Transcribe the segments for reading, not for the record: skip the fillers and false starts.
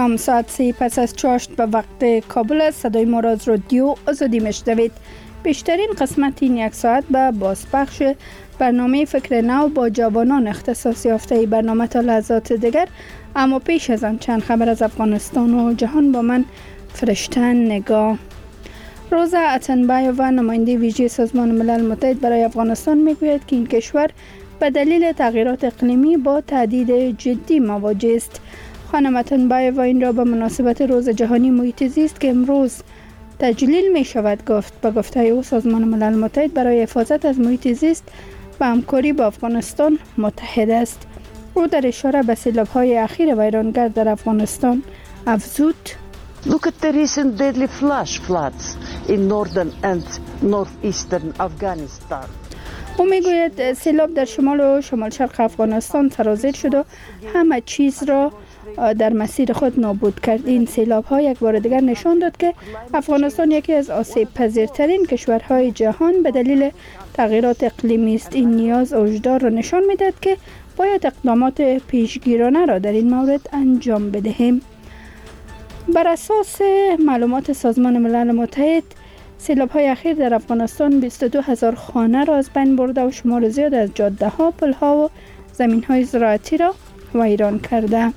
هم ساعت 3 پس از چاشت به وقت کابل است. صدای ما را از رادیو آزادی میشنوید. بیشترین قسمت این یک ساعت به بازپخش برنامه فکر نو با جوانان اختصاص یافته برنامه تا لحظات دیگر. اما پیش از آن چند خبر از افغانستان و جهان با من فرشته نگاه. روزا اتنبایووا نماینده ویژه سازمان ملل متحد برای افغانستان میگوید که این کشور به دلیل تغییرات اقلیمی با تهدید جدی مواجه است. خانم اتنبایووا این را به مناسبت روز جهانی محیط زیست که امروز تجلیل می شود گفت. به گفته او سازمان ملل متحد برای حفاظت از محیط زیست و همکاری با افغانستان متحد است. او در اشاره به سیلاب‌های اخیر ویرانگر در افغانستان افزود: Look at the recent deadly flash floods in northern and northeastern Afghanistan. او میگوید سیلاب در شمال و شمال شرق افغانستان سرازیر شد و همه چیز را در مسیر خود نابود کرد. این سیلاب ها یک بار دیگر نشان داد که افغانستان یکی از آسیب پذیرترین کشورهای جهان به دلیل تغییرات اقلیمی است. این نیاز اوجدار را نشان میداد که باید اقدامات پیشگیرانه را در این مورد انجام بدهیم. بر اساس معلومات سازمان ملل متحد، سیلاب‌های اخیر در افغانستان 22,000 خانه را از بین برده و شمار زیاد از جاده‌ها، پل‌ها و زمین‌های زراعتی را ویران کرده.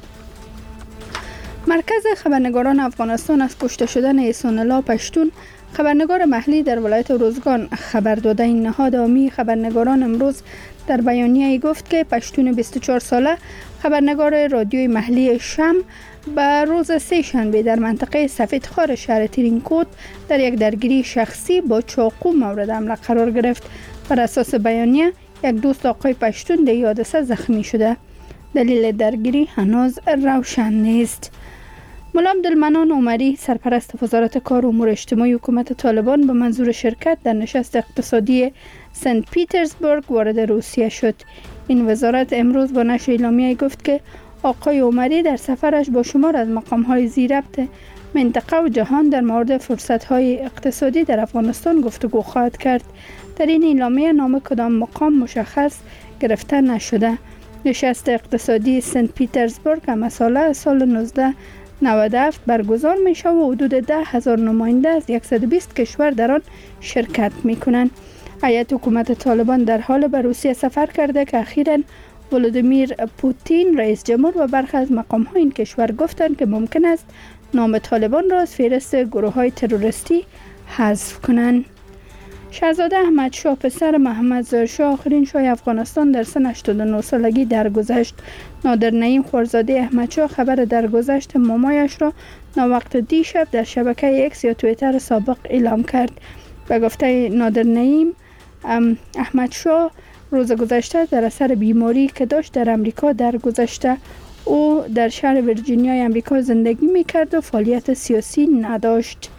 مرکز خبرنگاران افغانستان از کشته شدن احسان الله پشتون، خبرنگار محلی در ولایت روزگان خبر داده. این نهاد عامی خبرنگاران امروز در بیانیه‌ای گفت که پشتون 24 ساله خبرنگار رادیوی محلی شم به روز سه شنبه در منطقه سفیدخوار شهر ترینکوت در یک درگیری شخصی با چاقو مورد حمله قرار گرفت. بر اساس بیانیه یک دوست آقای پشتون در این حادثه زخمی شده. دلیل درگیری هنوز روشن نیست. ملا عبدالمنان عمری، سرپرست وزارت کار و امور اجتماعی حکومت طالبان، به منظور شرکت در نشست اقتصادی سنت پیترزبورگ وارد روسیه شد. این وزارت امروز با نشر اعلامیه‌ای گفت که آقای عمری در سفرش با شمار از مقام‌های ذی‌ربط منطقه و جهان در مورد فرصت‌های اقتصادی در افغانستان گفتگو خواهد کرد. در این اعلامیه نام کدام مقام مشخص گرفته نشده. نشست اقتصادی سنت پیترزبورگ مساله سال 1997 برگزار میشه و حدود 10,000 نماینده از 120 کشور در آن شرکت میکنند. هیئت حکومت طالبان در حال به روسیه سفر کرده که اخیراً ولادیمیر پوتین رئیس جمهور و برخی از مقام‌های این کشور گفتند که ممکن است نام طالبان را از فهرست گروه‌های تروریستی حذف کنند. شاهزاده احمد شاه پسر محمد ظاهر شاه آخرین شاه افغانستان در سن 89 سالگی درگذشت. نادر نعیم خورزاده احمد شاه خبر درگذشت مامایش را ناوقت دیشب در شبکه اکس یا توییتر سابق اعلام کرد. به گفته نادر نعیم، احمد شاه روز گذشته در اثر بیماری که داشت در امریکا درگذشته. او در شهر ویرجینیای امریکا زندگی میکرد و فعالیت سیاسی نداشت.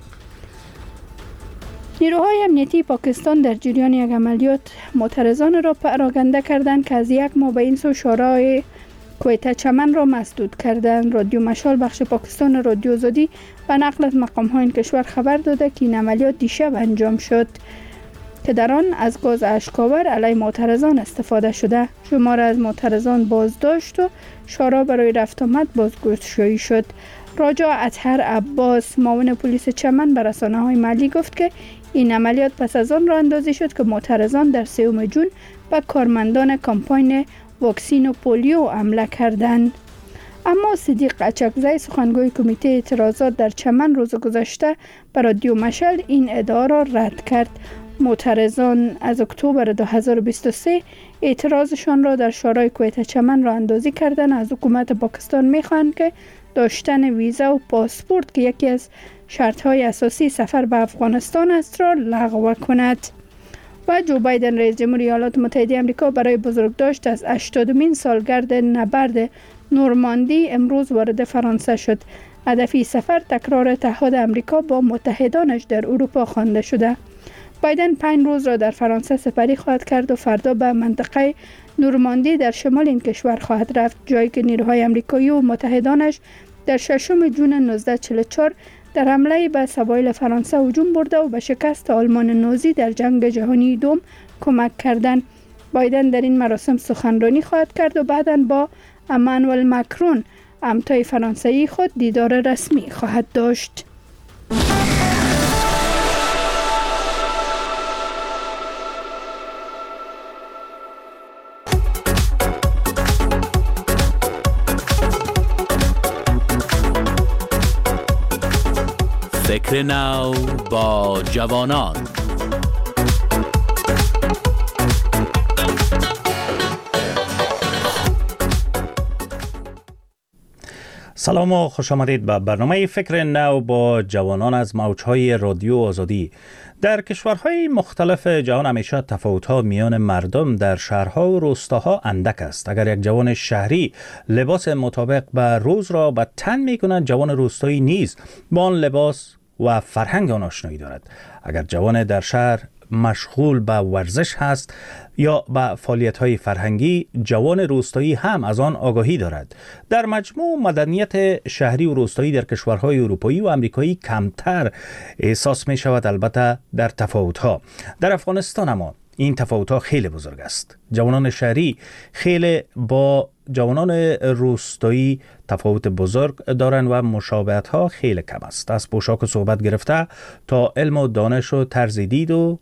نیروهای امنیتی پاکستان در جریان یک عملیات معترضان را پراکنده کردند که از یک ماه به این سو شورای کویته چمن را مسدود کردند. رادیو مشال بخش پاکستان رادیو آزادی به نقل از مقام‌های این کشور خبر داده که این عملیات دیشب انجام شد که در آن از گاز اشک‌آور علیه معترضان استفاده شده. شمار از معترضان بازداشت و شورا برای رفت آمد بازگشایی شد. راجا اطهر عباس، معاون پلیس چمن، به رسانه‌های محلی گفت که این عملیات پس از آن راه اندازی شد که معترضان در 3 جون به کارمندان کمپاین واکسین و پولیو حمله کردند. اما صدیق اچکزی، سخنگوی کمیته اعتراضات در چمن، روز گذشته به رادیو مشعل این ادعا را رد کرد. معترضان از اکتبر 2023 اعتراضشان را در شورای کویته چمن راه اندازی کردند. از حکومت پاکستان می‌خواهند که داشتن ویزا و پاسپورت که یکی از شرط‌های اساسی سفر به افغانستان است را لغو کند. و جو بایدن رئیس جمهور ایالات متحده آمریکا برای بزرگداشت از 80مین سالگرد نبرد نورماندی امروز وارد فرانسه شد. هدف سفر تکرار تعهد آمریکا با متحدانش در اروپا خوانده شده. بایدن 5 روز را در فرانسه سپری خواهد کرد و فردا به منطقه نورماندی در شمال این کشور خواهد رفت، جایی که نیروهای آمریکایی و متحدانش در 6 جون 1944 در حمله به سواحل فرانسه هجوم برده و به شکست آلمان نازی در جنگ جهانی دوم کمک کردند. بایدن در این مراسم سخنرانی خواهد کرد و بعداً با امانوئل ماکرون همتای فرانسوی خود دیدار رسمی خواهد داشت. فکر نو با جوانان. سلام و خوش آمدید به برنامه فکر نو با جوانان از موجهای رادیو آزادی. در کشورهای مختلف جهان همیشه تفاوت‌ها میان مردم در شهرها و روستاها اندک است. اگر یک جوان شهری لباس مطابق به روز را به تن می‌کند، جوان روستایی نیز با آن لباس و فرهنگ آن آشنایی دارد. اگر جوان در شهر مشغول به ورزش هست یا به فعالیت‌های فرهنگی، جوان روستایی هم از آن آگاهی دارد. در مجموع مدنیت شهری و روستایی در کشورهای اروپایی و آمریکایی کمتر احساس می شود، البته در تفاوت‌ها. در افغانستان اما این تفاوت‌ها خیلی بزرگ است. جوانان شهری خیلی با جوانان روستایی تفاوت بزرگ دارند و مشابهت‌ها خیلی کم است. از پوشاک و صحبت گرفته تا علم و دانش و طرز دید و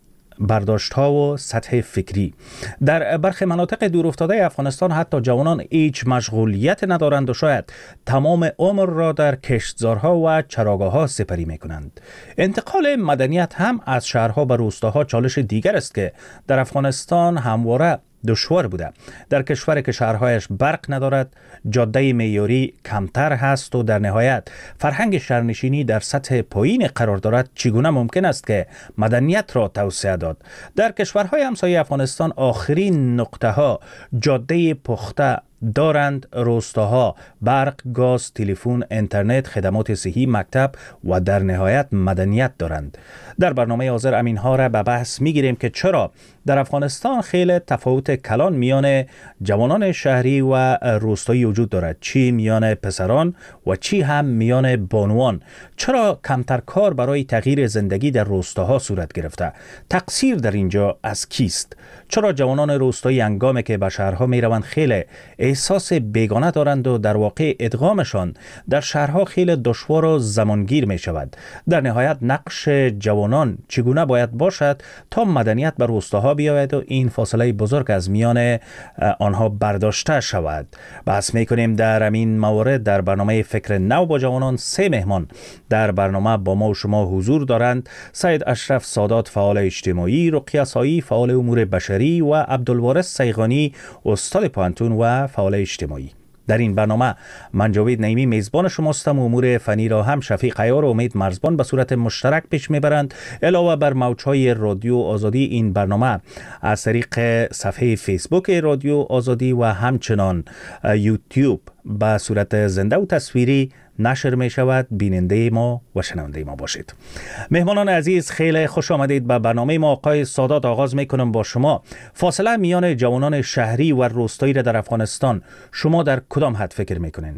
برداشت‌ها و سطح فکری. در برخی مناطق دورافتاده افغانستان حتی جوانان هیچ مشغولیت ندارند و شاید تمام عمر را در کشتزارها و چراگاه‌ها سپری می‌کنند. انتقال مدنیت هم از شهرها به روستاها چالش دیگر است که در افغانستان همواره دشوار بوده. در کشوری که شهرهایش برق ندارد، جاده معیاری کمتر هست و در نهایت فرهنگ شهرنشینی در سطح پایین قرار دارد، چگونه ممکن است که مدنیت را توسعه داد؟ در کشورهای همسایه افغانستان آخرین نقطه ها جاده پخته دارند، روستاها برق، گاز، تلفن، اینترنت، خدمات صحی، مکتب و در نهایت مدنیت دارند. در برنامه حاضر امینها را به بحث میگیریم که چرا در افغانستان خیلی تفاوت کلان میان جوانان شهری و روستایی وجود دارد، چی میان پسران و چی هم میان بانوان. چرا کمتر کار برای تغییر زندگی در روستاها صورت گرفته؟ تقصیر در اینجا از کیست؟ چرا جوانان روستایی هنگامی که به شهرها میروند خیلی احساس بیگانه دارند و در واقع ادغامشان در شهرها خیلی دشوار و زمانگیر می شود؟ در نهایت نقش جوانان چگونه باید باشد تا مدنیت بر روستاها بیاید و این فاصله بزرگ از میان آنها برداشته شود؟ بحث میکنیم در همین موارد در برنامه فکر نو با جوانان. 3 مهمان در برنامه با ما و شما حضور دارند: سید اشرف سادات، فعال اجتماعی، رقیه سایی، فعال امور بشری و عبدالوارث سیغانی، استاد پوهنتون و فعال اجتماعی. در این برنامه من جاوید نعیمی میزبان شماستم و امور فنی را هم شفیق عیار و امید مرزبان به صورت مشترک پیش میبرند. علاوه بر موجهای رادیو آزادی، این برنامه از طریق صفحه فیسبوک رادیو آزادی و همچنان یوتیوب به صورت زنده و تصویری نشر می شود. بیننده ما و شنونده ما باشید. مهمانان عزیز، خیلی خوش آمدید به برنامه ما. آقای سادات، آغاز می کنم با شما. فاصله میان جوانان شهری و روستایی را در افغانستان شما در کدام حد فکر می کنین؟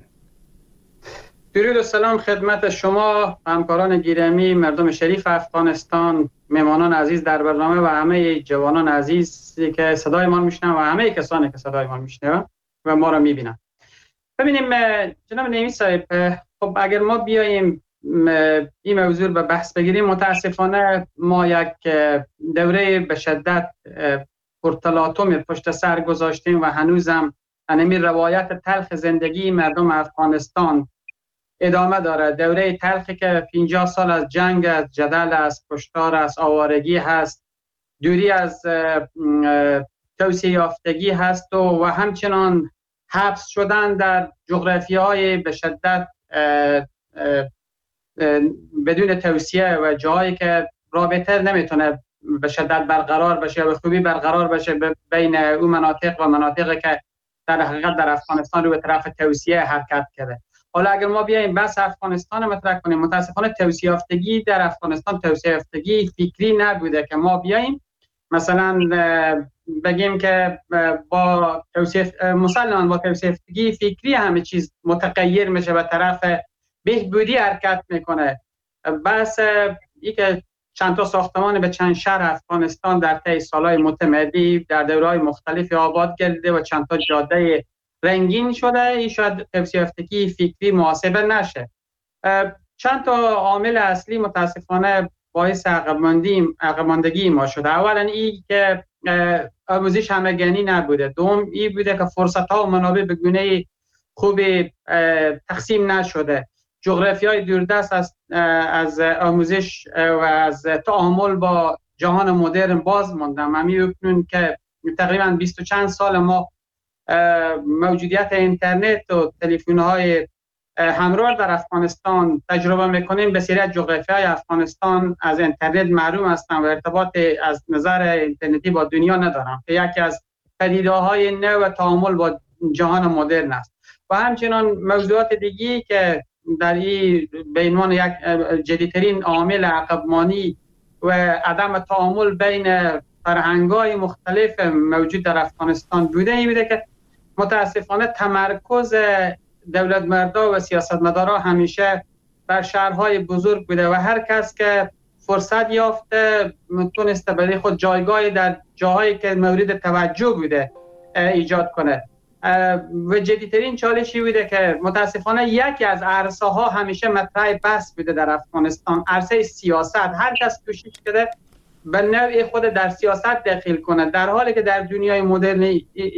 درود و سلام خدمت شما همکاران گرامی، مردم شریف افغانستان، مهمانان عزیز در برنامه و همه جوانان عزیزی که صدای ما میشنون و همه کسانی که صدای ما میشنون و ما را میبینن. ببینیم جناب نعیمی صاحب، خب اگر ما بیاییم این موضوع به بحث بگیریم، متاسفانه ما یک دوره به شدت پرتلاطم پشت سر گذاشتیم و هنوزم همین روایت تلخ زندگی مردم افغانستان ادامه داره. دوره تلخی که 50 سال از جنگ، از جدل، از کشتار، از آوارگی هست، دوری از توسعه یافتگی هست و همچنان حبس شدن در جغرافیاهای به شدت بدون توسعه و جایی که رابطه نمیتونه به شدت برقرار بشه و به خوبی برقرار بشه بین اون مناطق و مناطقی که در حقیقت در افغانستان رو به طرف توسعه حرکت کرده. حالا اگر ما بیایم بس افغانستان مطرح کنیم، متاسفانه توسعه یافتگی در افغانستان توسعه یافتگی فکری نبوده که ما بیایم مثلا بگیم که با توسعه مسلمان با توسعه یافتگی فکری همه چیز متغیر میشه و طرف بهبودی حرکت میکنه. بس این که چند تا ساختمان به چند شهر افغانستان در طی سالهای متمدی در دوره‌های مختلف آباد گردیده و چند تا جاده رنگین شده، این شاید حفظ یافتگی فکری محاسبه نشه. چند تا عامل اصلی متاسفانه باعث عقب‌ماندگی ما شده. اولا این که آموزش همگانی نبوده. دوم این بوده که فرصت‌ها و منابع به گونه خوب تقسیم نشده. جغرافیای دوردست از آموزش و از تعامل با جهان مدرن باز موندم. اکنون که تقریبا 20 و چند سال ما موجودیت اینترنت و تلفن‌های همراه در افغانستان تجربه میکنیم، بسیاری از جغرافیای افغانستان از اینترنت محروم هستند و ارتباط از نظر اینترنتی با دنیا ندارند که یکی از پدیده‌های نو تعامل با جهان مدرن است. و همچنین موضوعات دیگی که در این به عنوان یک جدیدترین عامل عقب‌مانی و عدم تعامل بین فرهنگ‌های مختلف موجود در افغانستان بوده، این بوده که متاسفانه تمرکز دولت مردا و سیاستمدارا همیشه بر شهرهای بزرگ بوده و هر کس که فرصت یافته تونسته برای خود جایگاهی در جاهایی که مورد توجه بوده ایجاد کنه. و جدیدترین چالشی بوده که متاسفانه یکی از عرصه ها همیشه مطرح بحث بوده در افغانستان، عرصه سیاست. هر کس کوشش کرده به نوع خود در سیاست دخیل کنه، در حالی که در دنیای مدرن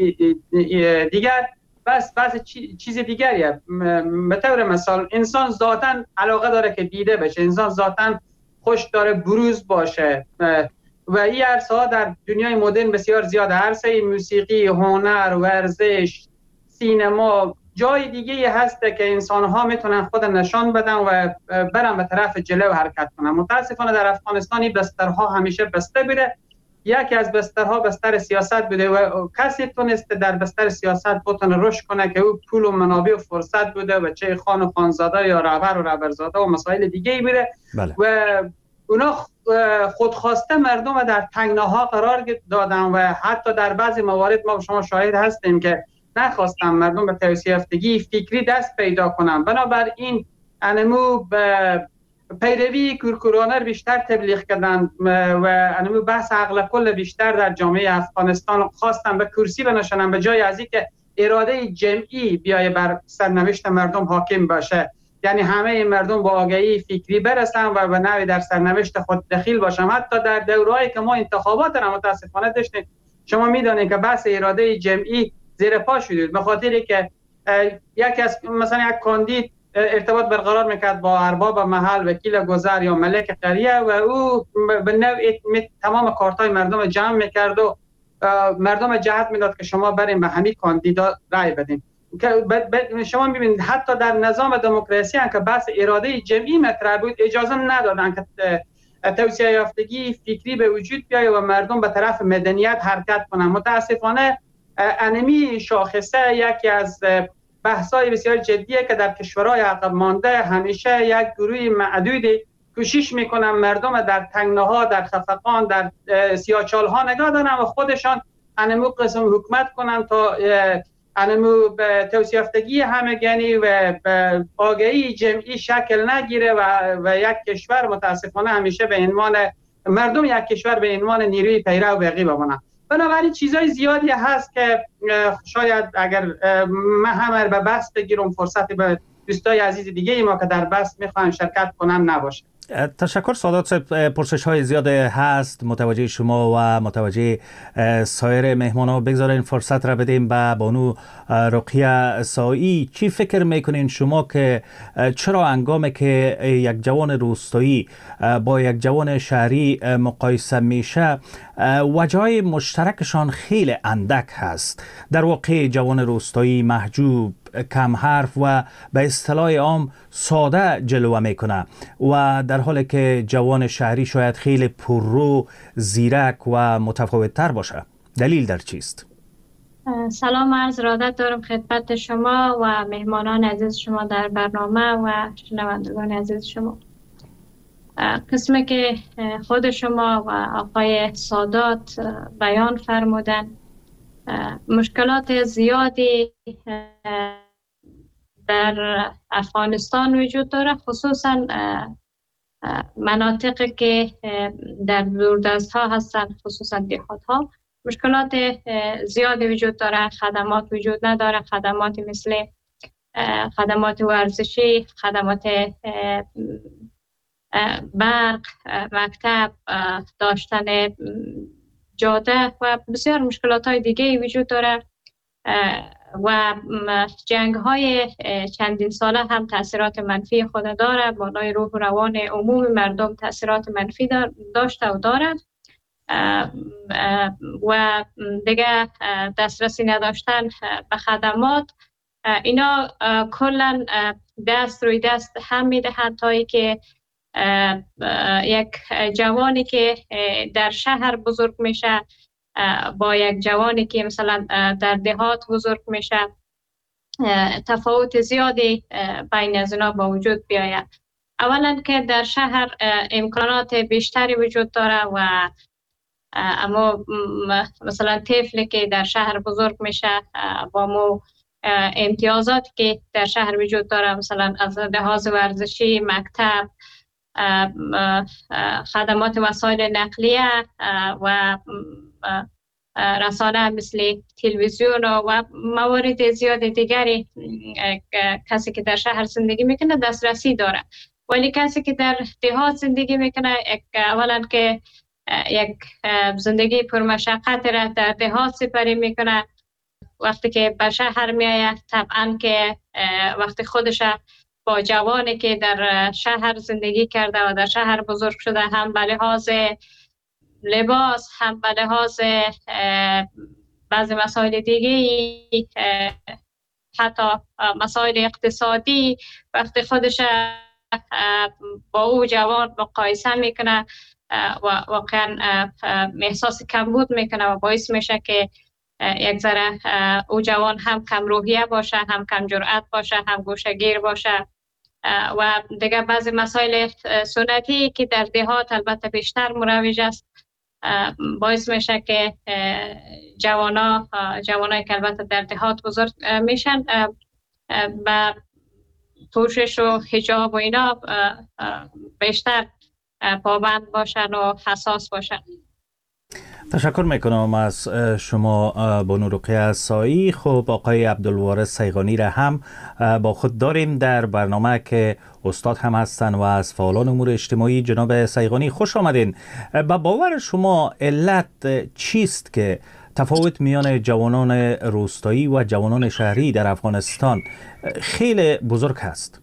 دیگر بس چیز دیگریه. به طور مثال انسان ذاتاً علاقه داره که دیده بشه، انسان ذاتاً خوش داره بروز باشه و این عرصه ها در دنیای مدرن بسیار زیاده. عرصه موسیقی، هنر، ورزش، سینما، جای دیگه هست که انسان ها میتونن خود نشان بدن و برن به طرف جلو حرکت کنن. متاسفانه در افغانستان بسترها همیشه بسته بوده. یکی از بسترها بستر سیاست بوده و کسی تونسته در بستر سیاست بتونه رشد کنه که او پول و منابع و فرصت بوده و چه خان و خانزاده یا رهبر و رهبرزاده و مسائل دیگه ای بوده. بله. و اونا خودخواسته مردم در تنگناها قرار دادن و حتی در بعضی موارد ما شما شاهد هستیم که نخواستن مردم به توسعه یافتگی فکری دست پیدا کنن. بنابراین انمو به پیروی کورکورانه بیشتر تبلیغ کردن و انمو بحث عقل کل بیشتر در جامعه افغانستان خواستن به کرسی بنشینن به جای از اینکه اراده جمعی بیای بر سرنوشت مردم حاکم باشه. یعنی همه مردم با آگاهی فکری برسن و به نوعی در سرنوشت خود دخیل باشن. حتی در دورهایی که ما انتخابات را متاسفانه داشتیم، شما میدونید که بحث اراده جمعی زیر پا شد به خاطری که یکی از مثلا یک کاندید ارتباط برقرار میکرد با ارباب محل، وکیل گذر یا ملک قریه و او به نوعی تمام کارتای مردم جمع میکرد و مردم جهت میداد که شما بریم به همین کاندیدا رای بدین. که شما میبینید حتی در نظام دموکراسی هم که بحث اراده جمعی مطرح بود، اجازه ندادن که توسعه یافتگی فکری به وجود بیاید و مردم به طرف مدنیت حرکت کنند. متاسفانه انمی شاخصه یکی از بحث‌های بسیار جدیه که در کشورهای عقب مانده همیشه یک گروه معدودی کوشش میکنن مردم در تنگناها، در خفقان، در سیاه‌چال‌ها نگاه دارن و خودشان انمو قسم حکومت کنن تا انمو به توسعه یافتگی همگانی و به آگاهی جمعی شکل نگیره و یک کشور متاسفانه همیشه به عنوان مردم یک کشور به عنوان نیروی پیرو باقی بمونه. بنابراین چیزای زیادی هست که شاید اگر من هم به بحث بگیرم فرصتی به دوستای عزیز دیگه ما که در بحث میخوان شرکت کنن نباشه. تشکر سادات صاحب. پرسش های زیاد هست، متوجه شما و متوجه سایر مهمانان. بگذارین فرصت را بدیم به بانو رقیه سایی. چی فکر میکنین شما که چرا هنگامی که یک جوان روستایی با یک جوان شهری مقایسه میشه وجهای مشترکشان خیلی اندک هست؟ در واقع جوان روستایی محجوب، کم حرف و به اصطلاح عام ساده جلوه میکنه و در حالی که جوان شهری شاید خیلی پررو، زیرک و متفاوت تر باشه. دلیل در چیست؟ سلام عرض ارادت دارم خدمت شما و مهمانان عزیز شما در برنامه و شنوندگان عزیز شما. قسمی که خود شما و آقای سادات بیان فرمودن، مشکلات زیادی در افغانستان وجود داره، خصوصا مناطقی که در دوردست ها هستن، خصوصا دهات ها مشکلات زیاد وجود داره، خدمات وجود نداره، خدمات مثل خدمات ورزشی، خدمات برق، مکتب، داشتن جاده و بسیار مشکلات های دیگه وجود داره و جنگ های چندین ساله هم تاثیرات منفی خود داره، بالای روح و روان عموم مردم تاثیرات منفی داشته و دارد و دیگه دسترسی نداشتن به خدمات اینا کلا دست روی دست هم میدهد تا ای که یک جوانی که در شهر بزرگ میشه با یک جوانی که مثلا در دهات بزرگ میشه تفاوت زیادی بین از اینا با وجود بیاید. اولا که در شهر امکانات بیشتری وجود داره و اما مثلا طفلی که در شهر بزرگ میشه با مو امتیازاتی که در شهر وجود داره، مثلا از لحاظ ورزشی، مکتب، خدمات وسایل نقلیه و رسانه مثل تلویزیون و موارد زیاد دیگری کسی که در شهر زندگی میکنه دسترسی داره. ولی کسی که در دهات زندگی میکنه اولا که یک زندگی پرمشقت را در دهات سپری میکنه، وقتی که به شهر میآید طبعا که وقتی خودش با جوانی که در شهر زندگی کرده و در شهر بزرگ شده هم به لحاظ لباس هم به لحاظ بعضی مسائل دیگه حتی مسائل اقتصادی وقتی خودش با او جوان مقایسه میکنه و واقعا احساس کمبود میکنه و باعث میشه که یک ذره او جوان هم کم روحیه باشه، هم کم جرأت باشه، هم گوشه‌گیر باشه و دیگه بعضی مسائل سنتی که در دهات البته بیشتر مروج است باعث میشه که جوانایی که البته در دهات بزرگ میشن با پوشش و حجاب و اینا بیشتر پابند باشن و حساس باشن. تشکر میکنم از شما بانو رقیه سایی. خب آقای عبدالوارث سیغانی را هم با خود داریم در برنامه که استاد هم هستن و از فعالان امور اجتماعی. جناب سیغانی خوش آمدین. با باور شما علت چیست که تفاوت میان جوانان روستایی و جوانان شهری در افغانستان خیلی بزرگ هست؟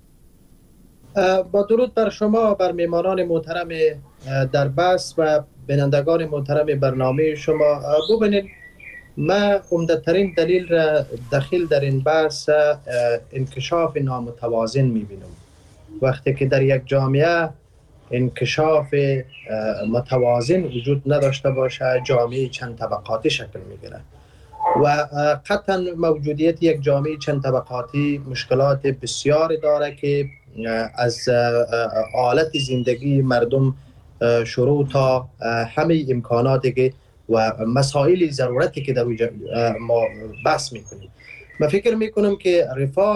با درود بر شما، بر میهمانان محترم در بحث و بینندگان محترم برنامه شما. ببینید من عمده‌ترین دلیل را دخیل در این بحث انکشاف نامتوازن میبینم. وقتی که در یک جامعه انکشاف متوازن وجود نداشته باشه جامعه چند طبقاتی شکل میگیره و قطعا موجودیت یک جامعه چند طبقاتی مشکلات بسیاری داره که از حالت زندگی مردم شروع تا همه امکاناتی که و مسائل ضرورتی که در ما بحث میکنیم. من فکر میکنم که رفاه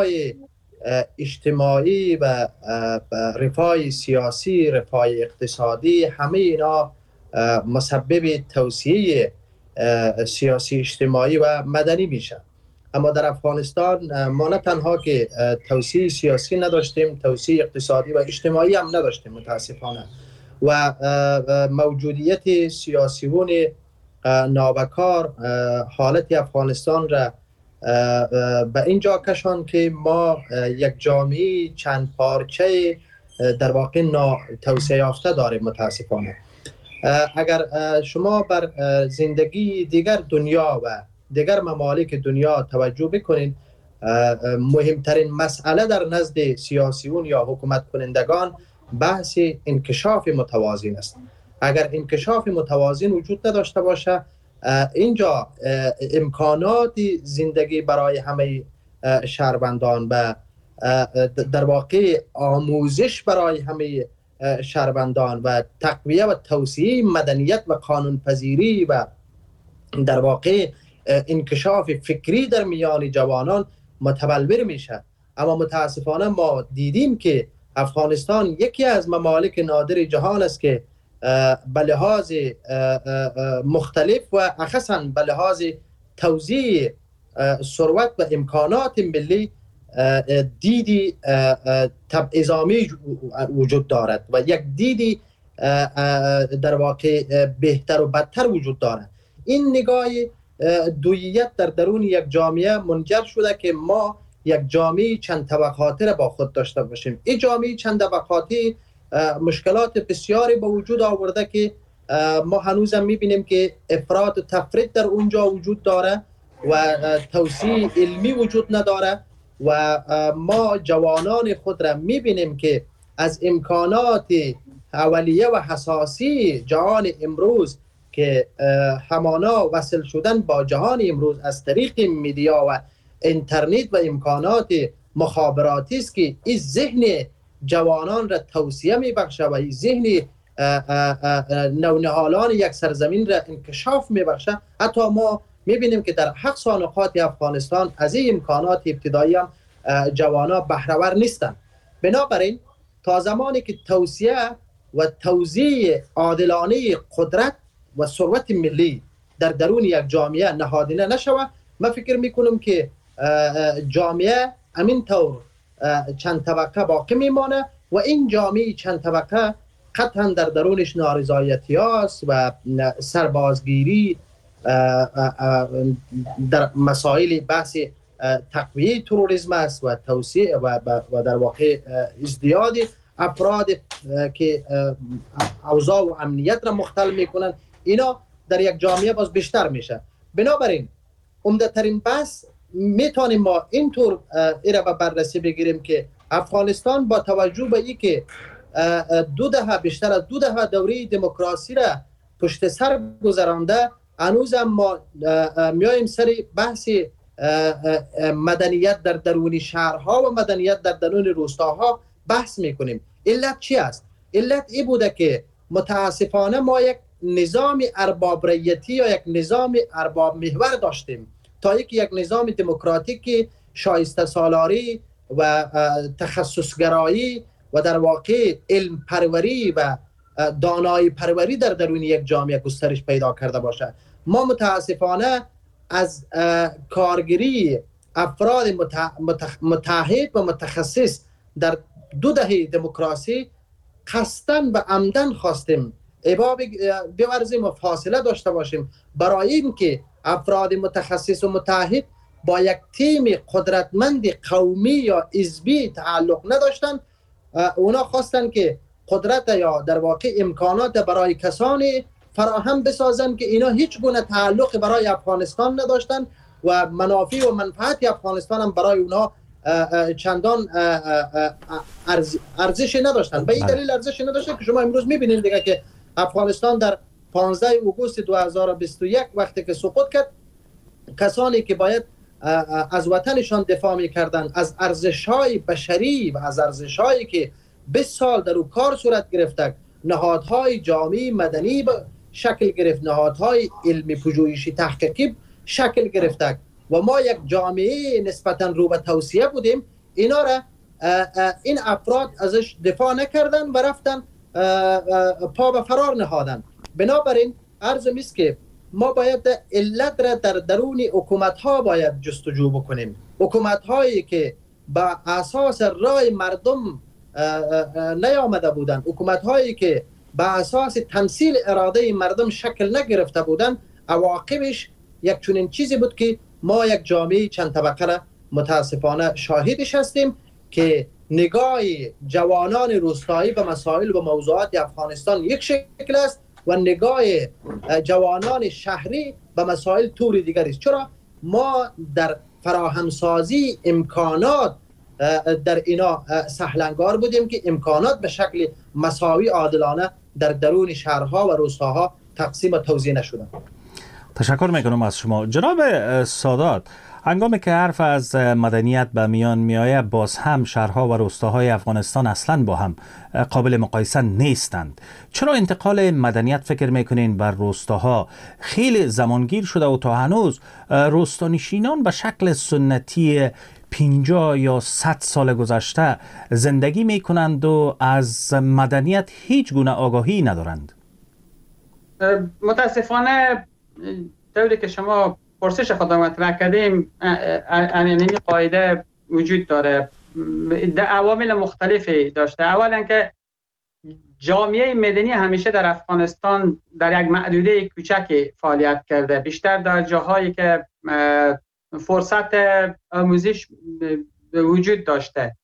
اجتماعی و رفاه سیاسی، رفاه اقتصادی، همه اینا مسبب توسعه سیاسی اجتماعی و مدنی میشه. اما در افغانستان ما نه تنها که توسعه سیاسی نداشتیم، توسعه اقتصادی و اجتماعی هم نداشتیم متاسفانه و موجودیت سیاسیون نابکار حالت افغانستان را به اینجا کشان که ما یک جامعه چند پارچه در واقع توسعه یافته داریم متاسفانه. اگر شما بر زندگی دیگر دنیا و دیگر ممالک دنیا توجه بکنید، مهمترین مسئله در نزد سیاسیون یا حکومت کنندگان بحث انکشاف متوازن است. اگر انکشاف متوازن وجود نداشته باشه اینجا امکانات زندگی برای همه شهروندان و در واقع آموزش برای همه شهروندان و تقویه و توسعه مدنیت و قانون پذیری و در واقع انکشاف فکری در میان جوانان متبلور میشه. اما متاسفانه ما دیدیم که افغانستان یکی از ممالک نادر جهان است که به لحاظ مختلف و اخصا به لحاظ توزیع ثروت و امکانات ملی دیدی تبعیض‌آمیز وجود دارد و یک دیدی در واقع بهتر و بدتر وجود دارد. این نگاه دوییت در درون یک جامعه منجر شده که ما یک جامعه چند طبقاتی را با خود داشته باشیم. این جامعه چند طبقاتی مشکلات بسیاری به وجود آورده که ما هنوز هم میبینیم که افراط و تفرید در اونجا وجود داره و توسعه علمی وجود نداره و ما جوانان خود را میبینیم که از امکانات اولیه و حساسی جهان امروز که همانا وصل شدن با جهان امروز از طریق میدیا و اینترنت و امکانات مخابراتی است که این ذهن جوانان را توسعه میبخشه و این ذهن نونهالان یک سرزمین را انکشاف میبخشه. حتی ما میبینیم که در حق نقاط افغانستان از این امکانات ابتدایی هم جوانان بهره‌ور نیستند. بنابراین تا زمانی که توسعه و توزیع عادلانه قدرت و ثروت ملی در درون یک جامعه نهادینه نشود، من فکر میکنم که جامعه همینطور چند طبقه باقی میمانه و این جامعه چند طبقه قطعا در درونش نارضایتی هاست و سربازگیری در مسائل بحث تقویه تروریسم است و توسعه و در واقع ازدیاد افراد که اوضاع و امنیت را مختل میکنن، اینا در یک جامعه باز بیشتر میشه. بنابراین عمده ترین بحث میتونیم ما اینطور ایره به بررسی بگیریم که افغانستان با توجه به این که بیشتر از 2 دهه دوره دموکراسی را پشت سر گذرانده، هنوز هم ما میایم سر بحث مدنیت در درون شهرها و مدنیت در درون روستاها بحث میکنیم. علت چی است؟ علت این بوده که متاسفانه ما یک نظام ارباب رعیتی یا یک نظام ارباب محور داشتیم تا یک نظام دموکراتیک شایسته سالاری و تخصصگرایی و در واقع علم پروری و دانایی پروری در درون یک جامعه گسترش پیدا کرده باشه. ما متاسفانه از کارگری افراد متحد و متخصص در 2 دهه دموکراسی قصداً و عمدن خواستیم ابا بورزیم و فاصله داشته باشیم برای اینکه افراد متخصص و متحد با یک تیم قدرتمند قومی یا حزبی تعلق نداشتن. اونا خواستن که قدرت یا در واقع امکانات برای کسانی فراهم بسازن که اینا هیچ گونه تعلق برای افغانستان نداشتن و منافع و منفعت افغانستان هم برای اونا چندان ارزش نداشتن. به این دلیل ارزش نداشتن که شما امروز میبینید دیگه که افغانستان در 15 اگوست 2021 وقتی که سقوط کرد، کسانی که باید از وطنشان دفاع میکردن، از ارزش‌های بشری و از ارزش‌هایی که 20 سال در او کار صورت گرفته، نهادهای جامعه مدنی شکل گرفت، نهادهای علمی پژوهشی تحقیقی شکل گرفته و ما یک جامعه نسبتاً رو به توسعه بودیم، اینا را این افراد ازش دفاع نکردن و رفتن پا به فرار نهادن. بنابراین عرض میست که ما باید علت را در درون حکومت‌ها باید جستجو بکنیم. حکومت‌هایی که با اساس رای مردم نیامده بودن، حکومت‌هایی که با اساس تمثیل اراده مردم شکل نگرفته بودن، عواقبش یک چنین چیزی بود که ما یک جامعه چند طبقه را متاسفانه شاهدش هستیم که نگاه جوانان روستایی به مسائل و موضوعات افغانستان یک شکل است و نگاه جوانان شهری به مسائل طور دیگر است. چرا ما در فراهمسازی امکانات در اینا سهلنگار بودیم که امکانات به شکل مساوی عادلانه در درون شهرها و روستاها تقسیم و توزیع نشدن. تشکر میکنم از شما. جناب سادات، هنگامی که حرف از مدنیت به میان میآید، باز هم شهرها و روستاهای افغانستان اصلا با هم قابل مقایسه نیستند. چرا انتقال مدنیت فکر میکنین بر روستاها خیلی زمانگیر شده و تا هنوز روستانشینان به شکل سنتی 50 یا 100 سال گذشته زندگی میکنند و از مدنیت هیچ گونه آگاهی ندارند؟ متاسفانه طوری که شما پرسش خود مطرح کردیم این قاعده وجود داره، عوامل مختلفی داشته. اولا که جامعه مدنی همیشه در افغانستان در یک محدوده کوچکی فعالیت کرده، بیشتر در جاهایی که فرصت آموزش وجود داشته.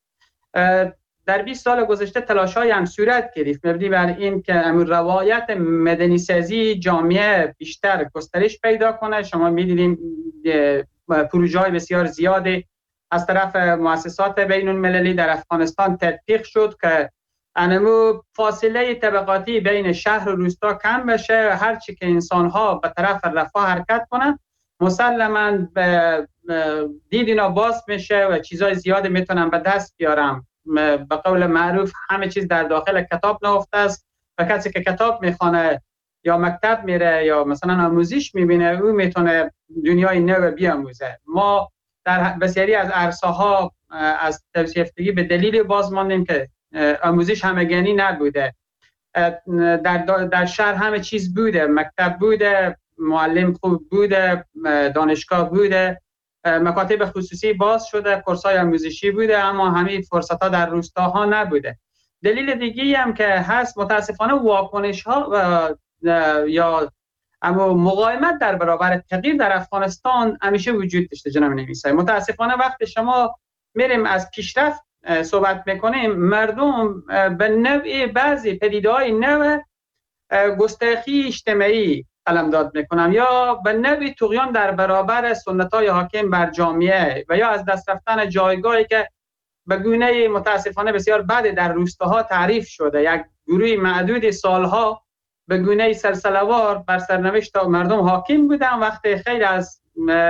در 20 سال گذشته تلاش‌های هم صورت گرفت مبنی بر این که روایت مدنی سازی جامعه بیشتر گسترش پیدا کنه. شما می‌دیدین پروژه‌های بسیار زیادی از طرف مؤسسات بین‌المللی در افغانستان تطبیق شد که انمو فاصله طبقاتی بین شهر و روستا کم بشه و هرچی که انسان‌ها به طرف رفاه حرکت کنن مسلماً دید اینا باز میشه و چیزای زیادی میتونن به دست بیارم. به قول معروف همه چیز در داخل کتاب نهفته است و کسی که کتاب میخونه یا مکتب میره یا مثلا آموزش میبینه او میتونه دنیای نو بیاموزه. ما در بسیاری از عرصه‌ها از توصیفتگی به دلیل باز ماندیم که آموزش همگانی نبوده. در شهر همه چیز بوده، مکتب بوده، معلم خوب بوده، دانشگاه بوده، مکاتب خصوصی باز شده، کورس‌های آموزشی بوده، اما همه فرصت‌ها در روستاها نبوده. دلیل دیگه‌ای هم که هست متاسفانه واکنش‌ها یا اما مقاومت در برابر تغییر در افغانستان همیشه وجود داشته. جناب نویسنده، متاسفانه وقتی شما میریم از پیشرفت صحبت میکنیم، مردم به نوع بعضی پدیده‌های نو گستاخی اجتماعی قلمداد میکنم یا به نوعی طغیان در برابر سنت‌های حاکم بر جامعه و یا از دست رفتن جایگاهی که به گونه متاسفانه بسیار بد در روستاها تعریف شده. یک گروه معدود سالها به گونه سلسله‌وار بر سرنوشت مردم حاکم بودن. وقتی خیلی از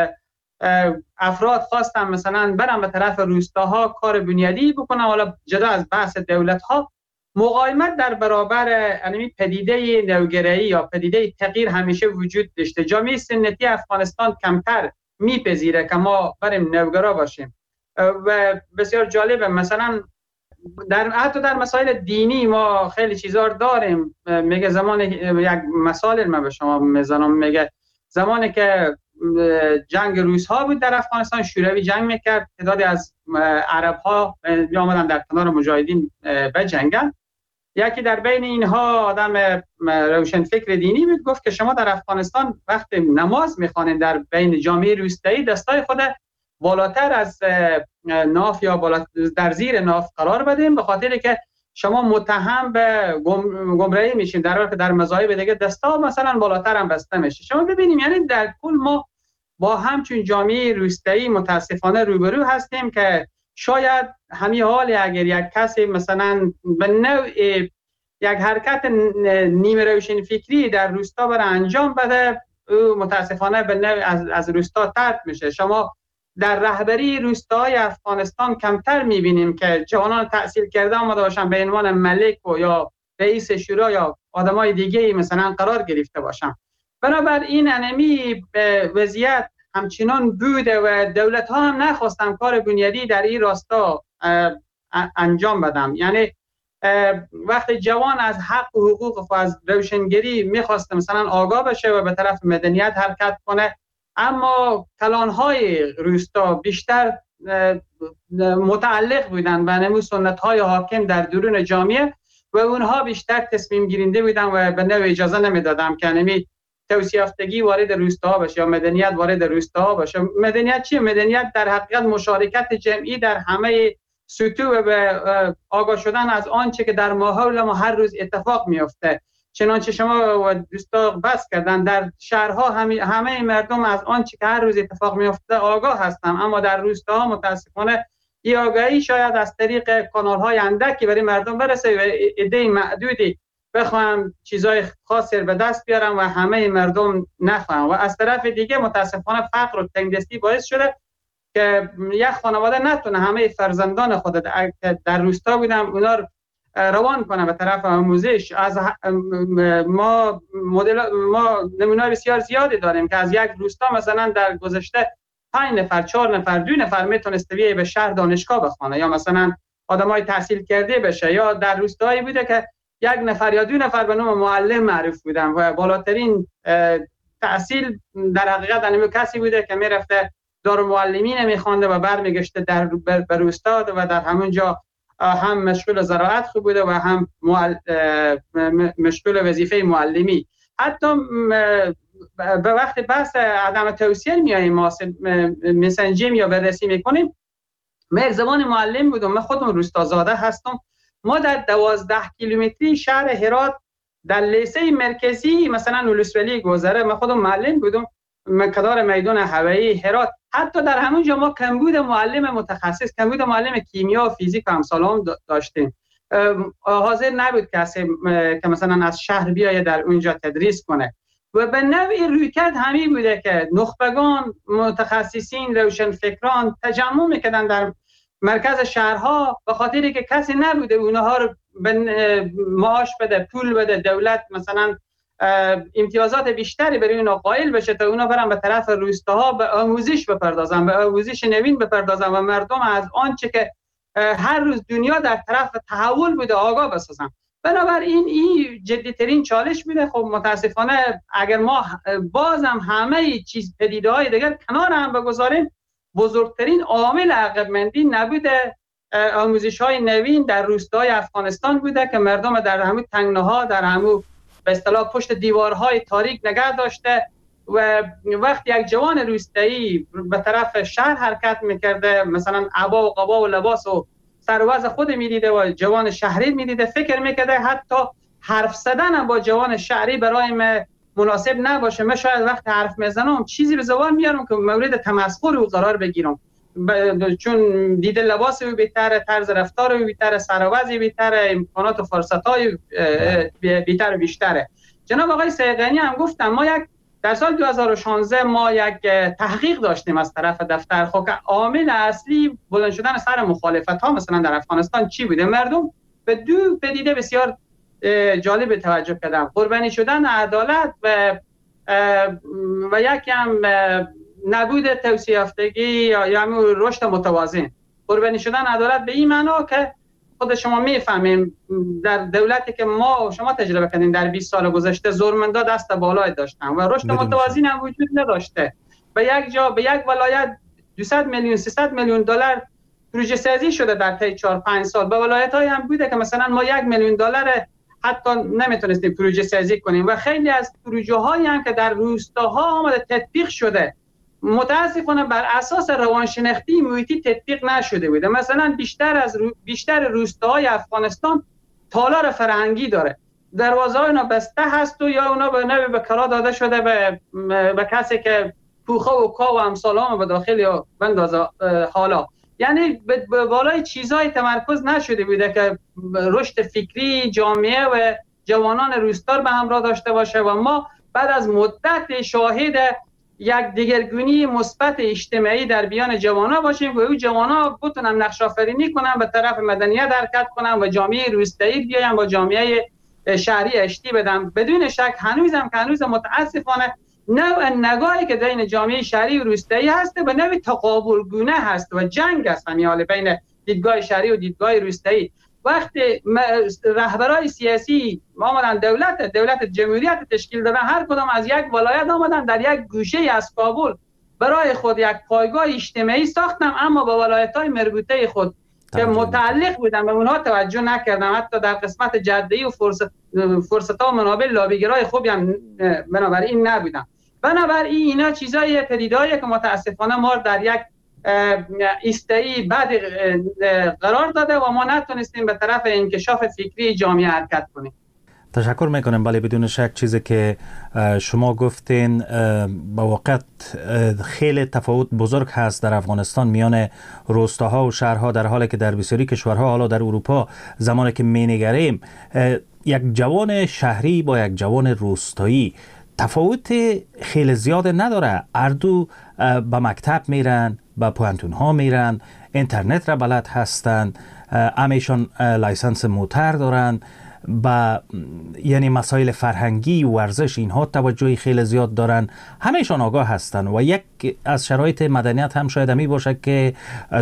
افراد خواستن مثلا برن به طرف روستاها کار بنیادی بکنن، حالا جدا از بحث دولت‌ها، مقاومت در برابر یعنی پدیده نوگرایی یا پدیده تغییر همیشه وجود داشته. جامعه سنتی افغانستان کمتر میپذیره که ما بریم نوگرا باشیم و بسیار جالبه مثلا حتی در مسائل دینی ما خیلی چیزا داریم. میگه زمان یک مثال من به شما میزنم، میگه زمانی که جنگ روس‌ها بود در افغانستان، شوروی جنگ میکرد، تعدادی از عرب‌ها میآمدن در کنار مجاهدین بجنگن. یکی در بین اینها آدم روشن فکر دینی بود، گفت که شما در افغانستان وقتی نماز میخوانید در بین جامعه روستایی دستای خود بالاتر از ناف یا در زیر ناف قرار بدیم، به خاطر که شما متهم به گمراهی میشین، در حالی که در مذاهب دیگه دستا مثلا بالاتر هم بسته میشه. شما ببینیم یعنی در کل ما با همچون جامعه روستایی متاسفانه روبرو هستیم که شاید همین حال اگر یک کسی مثلا به نوع یک حرکت نیمه روشن فکری در روستا برای انجام بده، او متاسفانه به نوع از روستا طرد میشه. شما در رهبری روستاهای افغانستان کمتر میبینیم که جوانان تحصیل کرده آمده باشن به عنوان ملک و یا رئیس شورا یا آدمای دیگه مثلا قرار گرفته باشن. بنابراین انمی وضعیت همچنان بوده و دولت ها هم نخواستن کار بنیادی در این راستا انجام بدم. یعنی وقتی جوان از حق و حقوق و از روشنگری میخواست مثلا آگاه بشه و به طرف مدنیت حرکت کنه، اما کلانهای روستا بیشتر متعلق بودن به نمو سنت‌های حاکم در درون جامعه و اونها بیشتر تصمیم گیرنده بودن و به نوع اجازه نمیدادن که نمی توصیفتگی وارد روستاها بشه یا مدنیت وارد روستاها باشه. مدنیت چیه؟ مدنیت در حقیقت مشارکت جمعی در همه سطوح و به آگاه شدن از آنچه که در ماحول ما هر روز اتفاق میفته. چنانچه شما و دوستا بحث کردن در شهرها همه مردم از آنچه که هر روز اتفاق میفته آگاه هستن، اما در روستاها متاسفانه این آگاهی شاید از طریق کانال‌های اندکی برای مردم برسه و عده معدودی بخوام چیزای خاصی به دست بیارم و همه مردم نخوام. و از طرف دیگه متاسفانه فقر و تنگدستی باعث شده که یک خانواده نتونه همه فرزندان خود در روستا بودن اونا روان کنه به طرف آموزش. از ما نمونه بسیار زیادی داریم که از یک روستا مثلا در گذشته 5 نفر 4 نفر 2 نفر میتونست بیای به شهر دانشگاه بخونه یا مثلا آدمای تحصیل کرده بشه، یا در روستایی بوده که یک نفر یا 2 نفر به نام معلم معروف بودن و بالاترین تحصیل در حقیقت انمی کسی بوده که میرفته دارالمعلمین میخوانده و برمیگشته در روستا و در همونجا هم مشغول زراعت خوب بوده و هم مشغول وظیفه معلمی. حتی به وقت بحث عدم توصیه میاییم مسنجیم یا بررسی میکنیم، من زبان معلم بودم، من خودم روستازاده هستم. ما در 12 کیلومتری شهر هرات در لیسه مرکزی مثلا اولوسولی گذره، من خودم معلم بودم، مقدار میدان هوایی هرات. حتی در همونجا ما کمبود معلم متخصص، کمبود معلم کیمیا و فیزیک و امثال هم داشتیم. حاضر نبود کسی که مثلا از شهر بیایه در اونجا تدریس کنه و به نوعی رویکرد همین بوده که نخبگان، متخصصین، روشنفکران تجمع میکردن در مرکز شهرها به خاطری که کسی نبوده اونها رو معاش بده، پول بده، دولت مثلا امتیازات بیشتری برای اونا قائل بشه تا اونا برن به طرف روستاها به آموزش بپردازن، به آموزش نوین بپردازن و مردم از آنچه که هر روز دنیا در طرف تحول بوده آگاه بسازن. بنابراین این جدیترین چالش بوده. خب متاسفانه اگر ما بازم همه چیز پدیده‌های دیگر کنار هم بگذاریم، بزرگترین عامل عقب‌مندی نبوده آموزش‌های نوین در روستاهای افغانستان بوده که مردم در همون تنگناها، در همون به اصطلاح پشت دیوارهای تاریک نگه داشته و وقتی یک جوان روستایی به طرف شهر حرکت میکرده، مثلا عبا و قبا و لباس و سر و وضع خود میدیده و جوان شهری میدیده، فکر میکرده حتی حرف زدن با جوان شهری برای مناسب نباشه. من شاید وقت حرف میزنم چیزی به زبان میارم که مورد تمسخر او قرار بگیرم، چون دیده لباس او بهتره، طرز رفتار او بهتره، سر و وضع بهتره، امکانات و فرصت‌های بهتر و بیشتره. جناب آقای سیغانی هم گفتم ما در سال 2016 ما یک تحقیق داشتیم از طرف دفتر. خب که عامل اصلی بلند شدن سر مخالفت‌ها مثلا در افغانستان چی بوده؟ مردم به 2 پدیده بسیار جالب توجه کردن: قربانی شدن عدالت و یکی هم نبود توسعه یافتگی یا رشد متوازن. قربانی شدن عدالت به این معنا که خود شما میفهمین در دولتی که ما و شما تجربه کردین در 20 سال گذشته زورمندا دست بالای داشتن و رشد متوازن هم وجود نداشته. به یک جا به یک ولایت 200 میلیون 300 میلیون دلار پروژه سازی شده در طی 4-5 سال. به ولایت‌های هم بوده که مثلا ما 1 میلیون دلار حتی نمیتونستیم پروژه سازی کنیم و خیلی از پروژه‌هایی هم که در روستاها آمده تطبیق شده متاسفانه بر اساس روانشناختی محیطی تطبیق نشده بوده. مثلا بیشتر روستاهای افغانستان تالار فرهنگی داره، دروازه‌های اونا بسته هست و یا اونا به نوعی به کرا داده شده به کسی که پوخه و کا و امثال به داخل یا بندازه. حالا یعنی به بالای چیزای تمرکز نشده بوده که رشد فکری جامعه و جوانان روستا به همراه داشته باشه و ما بعد از مدت شاهد یک دیگرگونی مثبت اجتماعی در بیان جوانا باشیم و او جوانا بتونن نقش آفرینی کنن به طرف مدنیت حرکت کنن و جامعه روستایی بیاین با جامعه شهری اشتی بدن. بدون شک هنوز متاسفانه نوع نگاهی که بین جامعه شهری و روستایی هست به نوع تقابل گونه هست و جنگ است همیاله بین دیدگاه شهری و دیدگاه روستایی. وقتی رهبرای سیاسی آمدن دولت جمهوریت تشکیل دادن، هر کدام از یک ولایت آمدن در یک گوشه از کابل برای خود یک پایگاه اجتماعی ساختن، اما به ولایت‌های مربوطه خود که متعلق بودن به اونها توجه نکردن. حتی در قسمت جده‌ای و فرصت‌ها و منابع لابیگرای خوبی هم بنابراین نبودن. بنابراین اینا چیزای پدیده‌ای که متاسفانه ما در یک ایستایی بعد قرار داده و ما نتونستیم به طرف انکشاف فکری جامعه حرکت کنیم. تشکر میکنم. بله بدون شک چیزی که شما گفتین با واقع خیلی تفاوت بزرگ هست در افغانستان میان روستاها و شهرها، در حالی که در بسیاری کشورها حالا در اروپا زمانی که مینگریم یک جوان شهری با یک جوان روستایی تفاوت خیلی زیاد نداره. اردو به مکتب میرن، به پوهنتون ها میرن، اینترنت را بلد هستند، همیشان لایسنس موتر دارن، با یعنی مسائل فرهنگی و ورزش اینها توجهی خیلی زیاد دارن، همیشان آگاه هستن و یک از شرایط مدنیت هم شاید همی باشه که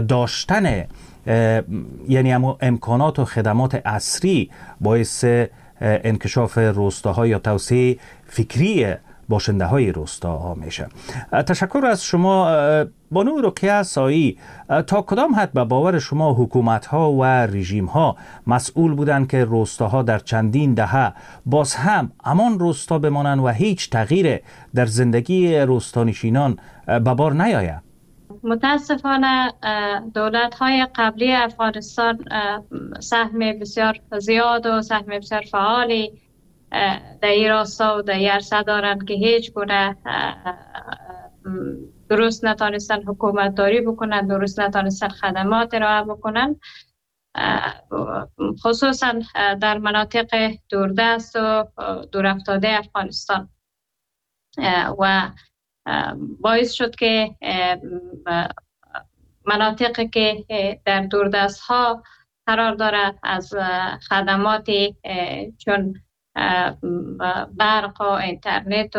داشتن یعنی امکانات و خدمات عصری باعث انکشاف روستاها یا توسعه فکری باشنده های روستاها میشه. تشکر از شما بانو رقیه سایی. تا کدام حد به باور شما حکومت ها و رژیم ها مسئول بودند که روستاها در چندین دهه باز هم همان روستا بمانند و هیچ تغییر در زندگی روستانشینان به بار نیاید؟ متاسفانه دولت های قبلی افغانستان سهم بسیار زیاد و سهم بسیار فعالی در این راستا و در این عرصه دارند که هیچ گونه درست نتانستن حکومت داری بکنند، درست نتانستن خدمات ارائه بکنند، خصوصا در مناطق دوردست و دورافتاده افغانستان، و باعث شد که مناطقی که در دوردست ها قرار دارد از خدماتی چون برق و اینترنت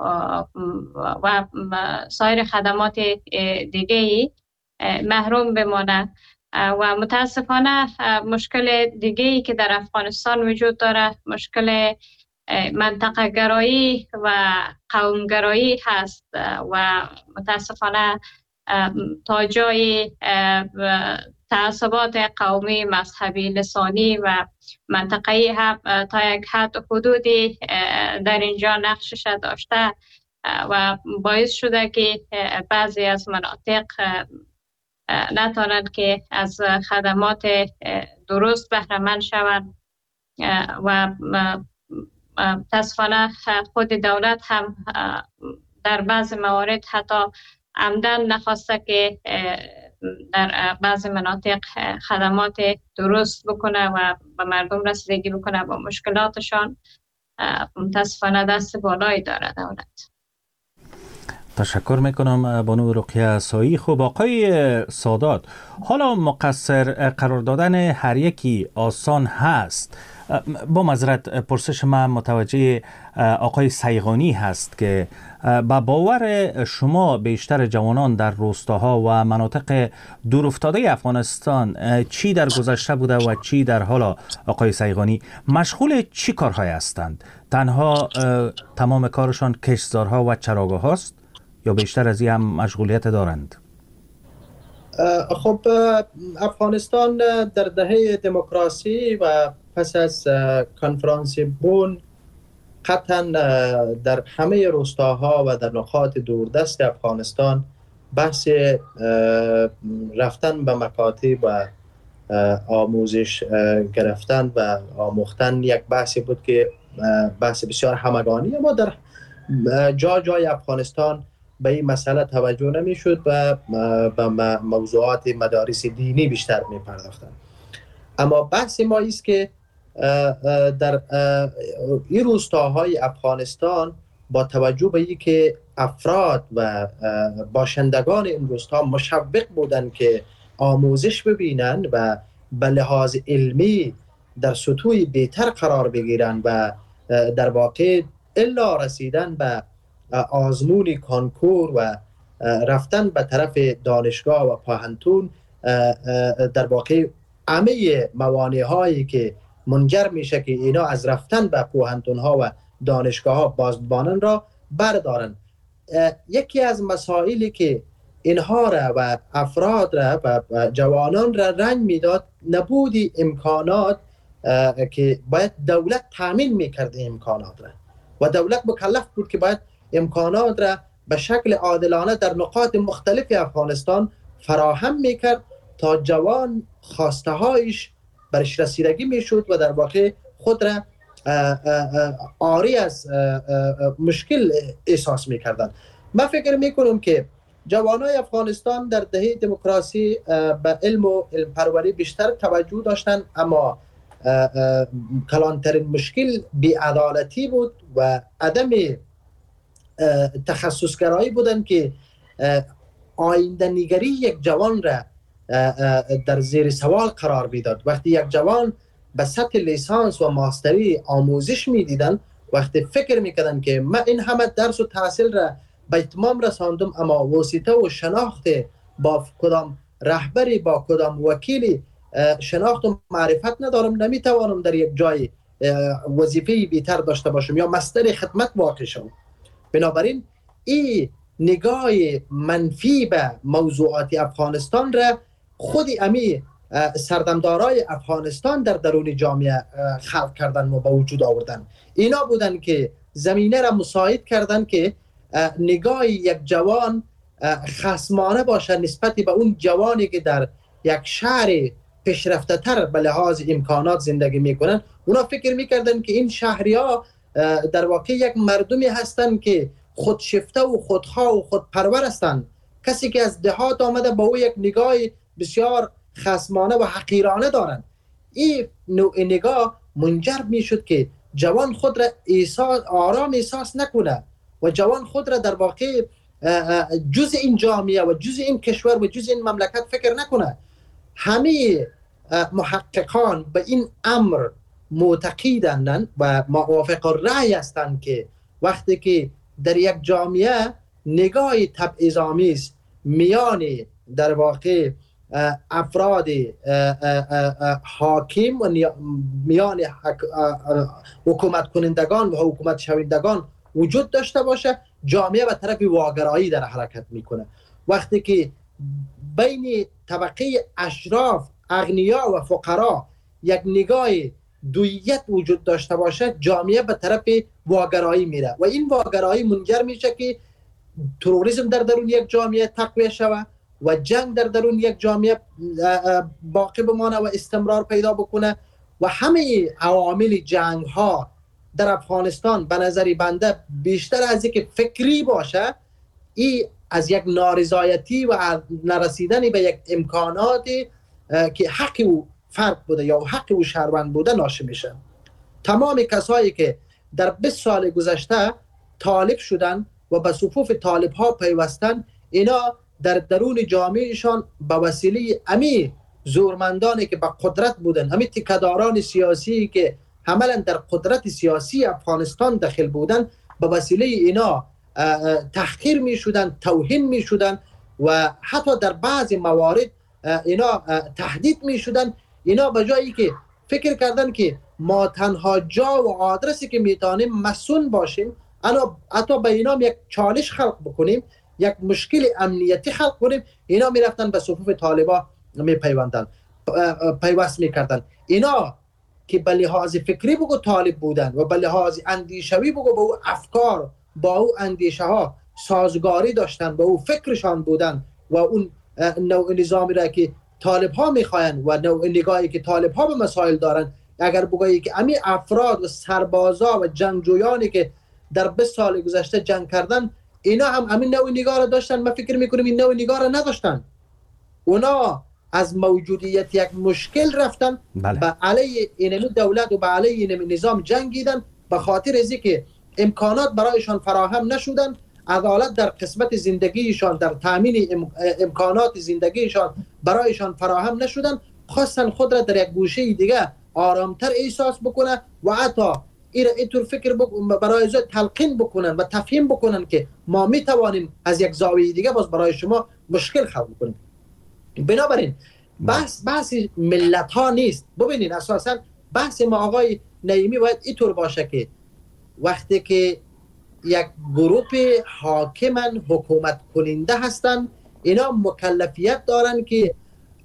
و سایر خدمات دیگه محروم بمانند. و متاسفانه مشکل دیگه‌ای که در افغانستان وجود دارد مشکل منطقه گرایی و قوم گرایی هست و متاسفانه تا جای تعصبات قومی، مذهبی، لسانی و منطقه‌ای هم تا یک حد حدودی در اینجا نقشش داشته و باعث شده که بعضی از مناطق نتوانند که از خدمات درست بهره مند شوند و متاسفانه خود دولت هم در بعض موارد حتی عمدن نخواسته که در بعض مناطق خدمات درست بکنه و به مردم رسیدگی بکنه با مشکلاتشان. متاسفانه دست بالایی داره دولت. تشکر میکنم بانو رقیه سایی. خب آقای سادات، حالا مقصر قرار دادن هر یکی آسان هست. با معذرت پرسش من متوجه آقای سیغانی هست که با باور شما بیشتر جوانان در روستاها و مناطق دورافتاده افغانستان چی در گذشته بوده و چی در حالا آقای سیغانی مشغول چی کارهای هستند؟ تنها تمام کارشان کشتزارها و چراگاه هاست یا بیشتر از این هم مشغولیت دارند؟ خب افغانستان در دهه دموکراسی و پس از کنفرانس بون قطعا در همه روستاها و در نقاط دوردست افغانستان بحث رفتن به مکاتب و آموزش گرفتن و آموختن یک بحثی بود که بحث بسیار همگانی، اما در جای افغانستان به این مسئله توجه نمی شد و به موضوعات مدارس دینی بیشتر می پرداختن. اما بحث ما است که در این روستاهای افغانستان با توجه به این که افراد و باشندگان این روستا مشوق بودند که آموزش ببینند و به لحاظ علمی در سطوح بهتر قرار بگیرند و در واقع الا رسیدن به آزمون کانکور و رفتن به طرف دانشگاه و پاهنتون در واقع همه موانع هایی که منجر میشه که اینا از رفتن به پاهنتون ها و دانشگاه ها بازبانن را بردارن. یکی از مسائلی که اینها را و افراد را و جوانان را رنج میداد نبود امکانات که باید دولت تامین میکرد امکانات را و دولت مکلف بود که باید امکانات را به شکل عادلانه در نقاط مختلف افغانستان فراهم میکرد تا جوان خواسته هایش برش رسیدگی میشد و در واقع خود را عاری از مشکل احساس میکردن. من فکر میکنم که جوانای افغانستان در دهه دموکراسی به علم و علم پروری بیشتر توجه داشتن، اما کلانترین مشکل بی‌عدالتی بود و عدم تخصصگرایی بودن که آینده نگری یک جوان را در زیر سوال قرار میداد. وقتی یک جوان به سطح لیسانس و ماستری آموزش میدیدن، وقتی فکر میکردن که من این همه درس و تحصیل را به اتمام رساندم اما واسطه و شناخت با کدام رهبری با کدام وکیلی شناخت و معرفت ندارم، نمیتوانم در یک جای وظیفه بیتر داشته باشم یا مصدر خدمت واقع شم. بنابراین این نگاه منفی به موضوعات افغانستان را خود امی سردمدارای افغانستان در درون جامعه خلق کردن و به وجود آوردن. اینا بودن که زمینه را مساعد کردن که نگاه یک جوان خصمانه باشه نسبت به اون جوانی که در یک شهر پیشرفته تر به لحاظ امکانات زندگی میکنن. اونا فکر میکردن که این شهری ها در واقع یک مردمی هستن که خودشیفته و خودخواه و خودپرور هستن. کسی که از دهات آمده با او یک نگاه بسیار خصمانه و حقیرانه دارن. این نوع نگاه منجر میشد که جوان خود را آرام احساس نکنه و جوان خود را در واقع جز این جامعه و جز این کشور و جز این مملکت فکر نکنه. همه محققان به این امر معتقدند و موافق الرأی هستند که وقتی که در یک جامعه نگاه تبعیض‌آمیز میان در واقع افراد حاکم و میان حکومت کنندگان و حکومت شوندگان وجود داشته باشه، جامعه به طرف واگرایی در حرکت میکنه. وقتی که بین طبقه اشراف، اغنیا و فقرا یک نگاه دویت وجود داشته باشه، جامعه به طرف واگرایی میره و این واگرایی منجر میشه که تروریسم در درون یک جامعه تقویت شود و جنگ در درون یک جامعه باقی بمانه و استمرار پیدا بکنه و همه عوامل جنگ ها در افغانستان به نظر بنده بیشتر از اینکه فکری باشه، این از یک نارضایتی و نرسیدن به یک امکانات که حق او فرد بوده یا حق او شهروند بوده ناشی میشه. تمام کسایی که در 20 سال گذشته طالب شدن و به صفوف طالب ها پیوستن، اینا در درون جامعهشان به وسیله امی زورمندانی که به قدرت بودن، امی تکداران سیاسی که عملا در قدرت سیاسی افغانستان داخل بودن، به وسیله اینا تحقیر می شدن، توهین می شدن و حتی در بعض موارد اینا تهدید می شدن. اینا به جایی که فکر کردن که ما تنها جا و آدرسی که میتونیم مسئول باشیم، حتی به اینا یک چالش خلق بکنیم، یک مشکل امنیتی خلق کنیم، اینا میرفتن به صفوف طالبا پیوست میکردن. اینا که به لحاظ فکری بگو طالب بودن و به لحاظ اندیشوی بگو با او افکار، با او اندیشه ها سازگاری داشتن، با او فکرشان بودن و اون نوع نظامی را که طالب ها میخواین و نوع نگاهی که طالب ها به مسائل دارن، اگر بگویی که امی افراد و سربازا و جنگجویانی که در 20 سال گذشته جنگ کردن، اینا هم همین نوع نگاه را داشتن، من فکر میکنم این نوع نگاه را نداشتن. اونا از موجودیت یک مشکل رفتن، به علیه این دولت و به علیه این نظام جنگیدن، به خاطر از اینکه امکانات برایشان فراهم نشدن، عدالت در قسمت زندگیشان، در تامین امکانات زندگیشان برایشان فراهم نشدن، خواستن خود را در یک گوشه دیگه آرامتر احساس بکنه و حتی اینطور فکر برای تلقین بکنن و تفهیم بکنن که ما میتوانیم از یک زاویه دیگه باز برای شما مشکل خلق کنیم. بنابراین بحث ملت ها نیست. ببینین اساسا بحث ما آقای نعیمی باید اینطور باشه که وقتی که یک گروه حاکمن، حکومت کننده هستن، اینا مکلفیت دارن که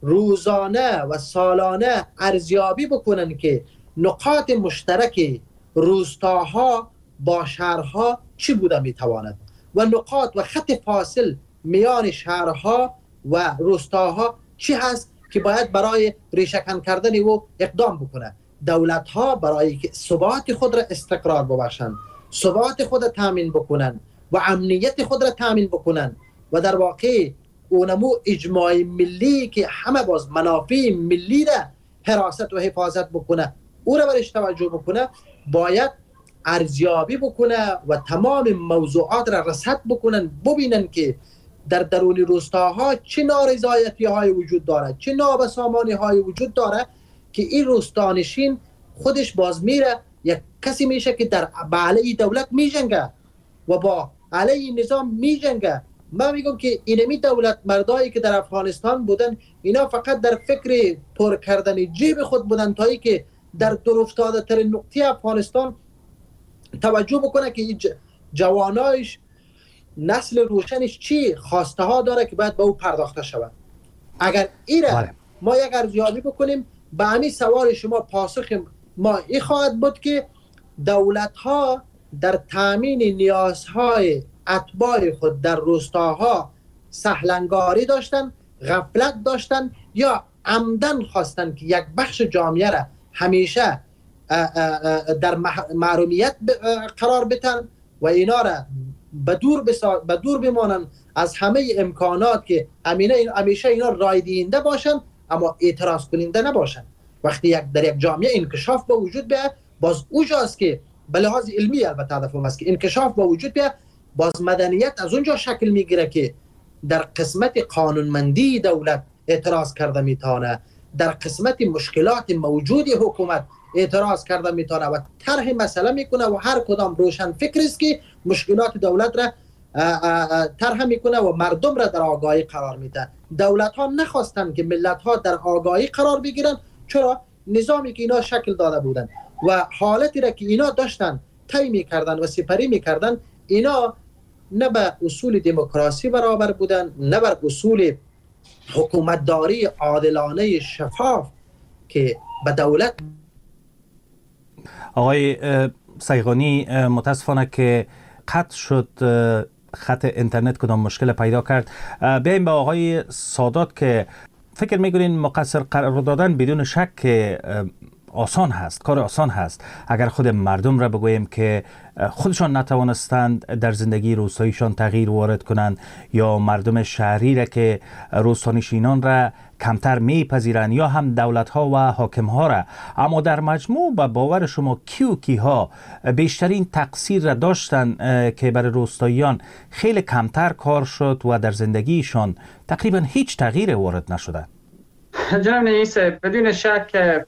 روزانه و سالانه ارزیابی بکنن که نقاط مشترک روستاها با شهرها چی بوده میتواند و نقاط و خط فاصل میان شهرها و روستاها چی هست که باید برای ریشه‌کن کردن او اقدام بکنه. دولت ها برای که ثبات خود را استقرار ببخشند، ثبات خود را تامین بکنن و امنیت خود را تامین بکنن و در واقع اونمو اجماع ملی که همه باز منافع ملی را حراست و حفاظت بکنه، او را برش توجه بکنه، باید ارزیابی بکنه و تمام موضوعات را رصد بکنن، ببینن که در درون روستاها چه نارضایتی های وجود داره، چه نابسامانی های وجود داره که این روستانشین خودش باز میره یک کسی میشه که در علیه دولت میجنگه و با علیه نظام میجنگه. من میگم که اینمی دولت مردایی که در افغانستان بودن، اینا فقط در فکر پر کردن جیب خود بودن، تایی که در دورافتاده ترین نقطه افغانستان توجه بکنه که جوانایش نسل روشنش چی خواسته ها داره که باید به او پرداخته شود. اگر ایره ما یک ارزیابی بکنیم به همین سوال شما پاسخ ما این خواهد بود که دولت ها در تامین نیازهای اتباع خود در روستاها سهلنگاری داشتن، غفلت داشتن یا عمدن خواستن که یک بخش جامعه را همیشه در محرومیت قرار بدن و اینا را به دور بمانن از همه امکانات که همیشه اینا رای دهنده باشن اما اعتراض کننده نباشن. وقتی در یک جامعه انکشاف به وجود بیاد، باز اوجاست که به لحاظ علمی البته هدفم است که انکشاف به وجود بیاد، باز مدنیت از اونجا شکل میگیره که در قسمت قانونمندی دولت اعتراض کرده میتونه، در قسمت مشکلات موجود حکومت اعتراض کرده میتونه و طرح مسئله میکنه و هر کدام روشن فکر است که مشکلات دولت را طرح میکنه و مردم را در آگاهی قرار میده. دولت ها نخواستن که ملت ها در آگاهی قرار بگیرن، چرا؟ نظامی که اینا شکل داده بودن و حالتی را که اینا داشتن طی میکردن و سپری میکردن، اینا نه به اصول دموکراسی برابر بودن، نه بر اصول حکومتداری عادلانه شفاف که به دولت. آقای سیغانی، متاسفانه که قطع شد خط اینترنت، کدام مشکل پیدا کرد. بیاییم به آقای سادات که فکر می‌کنین مقصر قرار دادن بدون شک آسان هست، کار آسان هست. اگر خود مردم را بگوییم که خودشان نتوانستند در زندگی روستاییشان تغییر وارد کنند یا مردم شهری را که روستانشینان را کمتر میپذیرند یا هم دولت‌ها و حاکم‌ها را، اما در مجموع به باور شما کیها بیشترین تقصیر را داشتند که برای روستاییان خیلی کمتر کار شد و در زندگیشان تقریبا هیچ تغییر وارد نشده؟ جناب نویس، بدون شک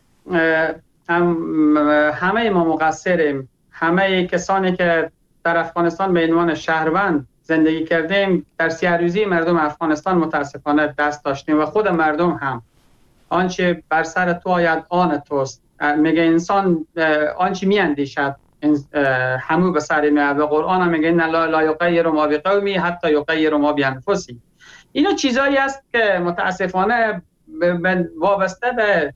همه ما مقصریم. همه کسانی که در افغانستان به عنوان شهروند زندگی کردیم در سیاه‌روزی مردم افغانستان متاسفانه دست داشتیم و خود مردم هم. آنچه بر سر تو آید آن توست، میگه انسان آنچه میاندیشد همو به سر میاد و قرآن هم میگه لا یغیر ما بقومی حتی یغیر ما بانفسهم. اینا چیزایی است که متاسفانه وابسته به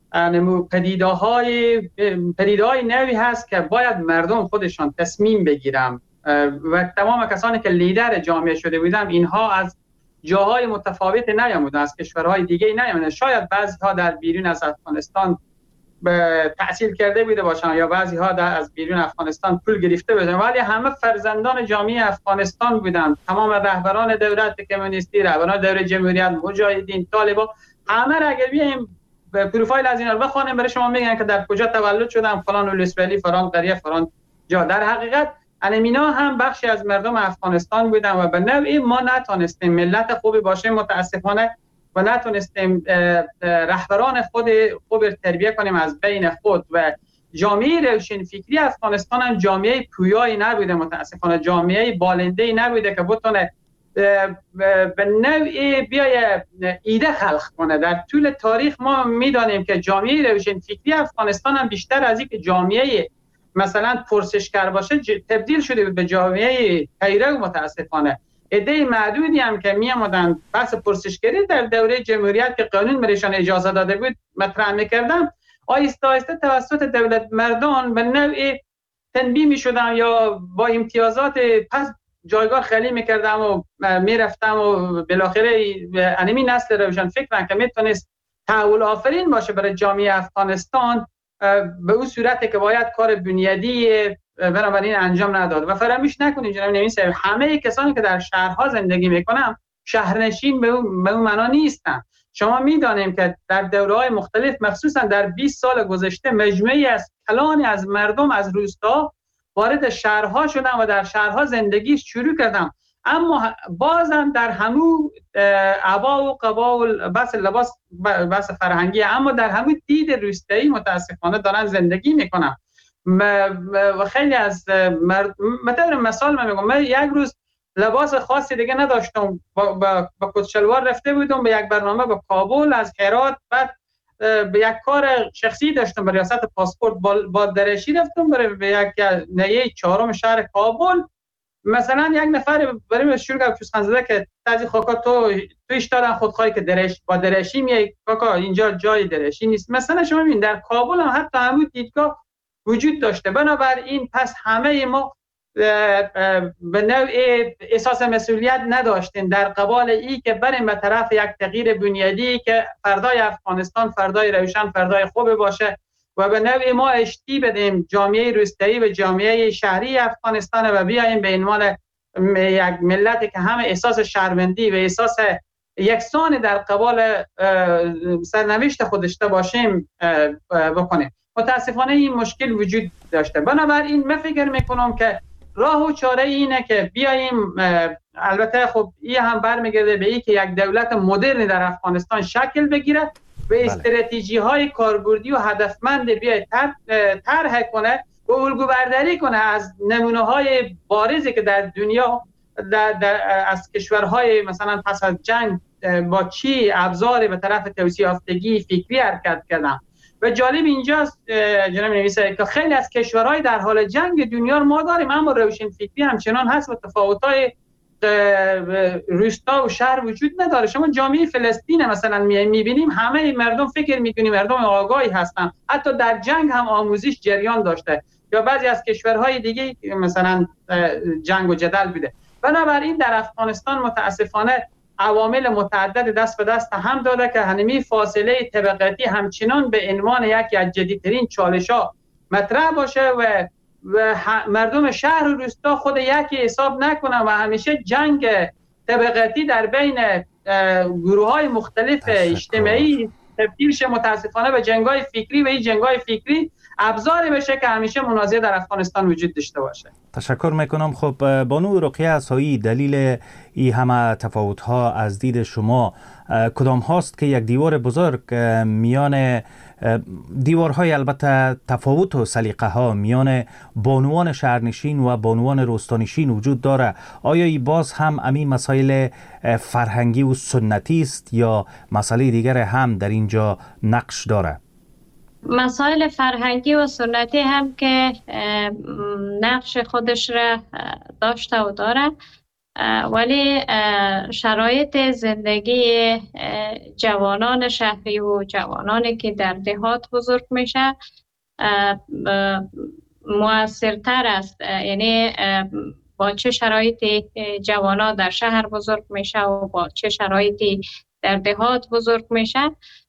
پدیده‌های نوی هست که باید مردم خودشان تصمیم بگیرن و تمام کسانی که لیدر جامعه شده بودن اینها از جاهای متفاوت نیامدن، از کشورهای دیگه نیامدن. شاید بعضی ها در بیرون از افغانستان تحصیل کرده بوده باشن یا بعضی ها از بیرون افغانستان پول گرفته بودن، ولی همه فرزندان جامعه افغانستان بودن. تمام رهبران دولت کمونیستی، رهبران دوره جمهوریت، مجاهدین، طالبان، همه را اگر بیایم پروفایل از اینا رو بخونیم برای شما میگن که در کجا تولد شدن، فلان ولسوالی، فلان قریه، فلان جا. در حقیقت اینا هم بخشی از مردم افغانستان بودن و به نوعی ما نتونستیم ملت خوبی باشیم متاسفانه و نتونستیم رهبران خوب تربیت کنیم از بین خود و جامعه روشن فکری افغانستان هم جامعه پویایی نبوده متاسفانه، جامعه بالنده‌ای نبوده که بتونه به نوعی بیای ایده خلق کنه. در طول تاریخ ما میدانیم که جامعه روشن فکری افغانستان هم بیشتر از اینکه جامعه مثلا پرسشگر باشه تبدیل شده به جامعه پیرو متاسفانه. عده معدودی هم که میامدن بحث پرسشگری در دوره جمهوریت که قانون برایشان اجازه داده بود مطرح میکردن، آهسته آهسته توسط دولت مردان به نوعی تنبیه میشدن یا با امتیازات پس جایگاه خالی میکردم و میرفتم و بالاخره انمی نسل روشن فکرن که میتونست تحول آفرین باشه برای جامعه افغانستان به اون صورتی که باید کار بنیادی بنابراین انجام نداد. و فراموش نکنید جناب نویس، همه کسانی که در شهرها زندگی میکنن شهرنشین به اون معنا نیستن. شما میدانیم که در دوره‌های مختلف مخصوصا در 20 سال گذشته مجموعی از کلانی از مردم از روستا وارد شهرها شدن و در شهرها زندگی شروع کردن، اما بازم در همون عبا و قبا و بس لباس بس فرهنگی، اما در همون دید روستایی متاسفانه دارن زندگی میکنن و خیلی از مثلا مثال من میگم، من یک روز لباس خاصی دیگه نداشتم، با کت شلوار رفته بودم به یک برنامه به کابل از هرات، بعد به یک کار شخصی داشتم، به ریاست پاسپورت با درشی رفتم به یک نهیه 4 شهر کابل. مثلا یک نفر برای شروع کرد چوسخن زده که تازی خاکا تو اشتادن خودخواهی که با درشی میای کاکا اینجا جای درشی نیست. مثلا شما ببین در کابل هم حتی همون دیدگاه وجود داشته. بنابراین پس همه ما به نوع احساس مسئولیت نداشتیم در قبال ای که بریم به طرف یک تغییر بنیادی که فردای افغانستان فردای روشن، فردای خوب باشه و به نوع ما اشتی بدیم جامعه روستایی و جامعه شهری افغانستان و بیاییم به عنوان یک ملتی که همه احساس شهروندی و احساس یکسان در قبال سرنوشت خود داشته باشیم بکنیم. متاسفانه این مشکل وجود داشته. بنابراین من فکر میکنم که راه و چاره اینه که بیاییم، البته خب این هم برمیگرده به این که یک دولت مدرن در افغانستان شکل بگیره و استراتژی های کاربردی و هدفمند بیاید طرح کنه و الگو برداری کنه از نمونه های بارزی که در دنیا از کشورهای مثلا پس از جنگ با چی ابزاری به طرف توسعه یافتگی فکری حرکت کردن. و جالب اینجاست جناب نویسنده که خیلی از کشورهای در حال جنگ دنیا رو ما داریم، اما روشن فکری همچنان هست و تفاوت‌های روستا و شهر وجود نداره. شما جامعه فلسطین مثلا می‌بینیم همه مردم فکر می‌کنیم مردم آگاهی هستن، حتی در جنگ هم آموزش جریان داشته، یا بعضی از کشورهای دیگه مثلا جنگ و جدل بوده. بنابراین در افغانستان متاسفانه عوامل متعدد دست به دست هم داده که همین فاصله طبقاتی همچنان به عنوان یکی از جدیدترین چالش‌ها مطرح باشه و مردم شهر و روستا خود یکی حساب نکنن و همیشه جنگ طبقاتی در بین گروه‌های مختلف اجتماعی تبدیل شه متاسفانه به جنگ‌های فکری و این جنگ‌های فکری ابزاری بشه که همیشه منازعه در افغانستان وجود داشته باشه. تشکر میکنم. خب بانو رقیه عصایی، دلیل این همه تفاوت‌ها از دید شما کدام هاست که یک دیوار بزرگ میان دیوارهای البته تفاوت و سلیقه ها میان بانوان شهرنشین و بانوان روستانشین وجود داره؟ آیا ای باز هم امی مسائل فرهنگی و سنتی است یا مسئله دیگر هم در اینجا نقش داره؟ مسائل فرهنگی و سنتی هم که نقش خودش را داشته و داره، ولی شرایط زندگی جوانان شهری و جوانانی که در دهات بزرگ میشه مؤثرتر است. یعنی با چه شرایطی جوانان در شهر بزرگ میشه و با چه شرایطی در دهات بزرگ میشه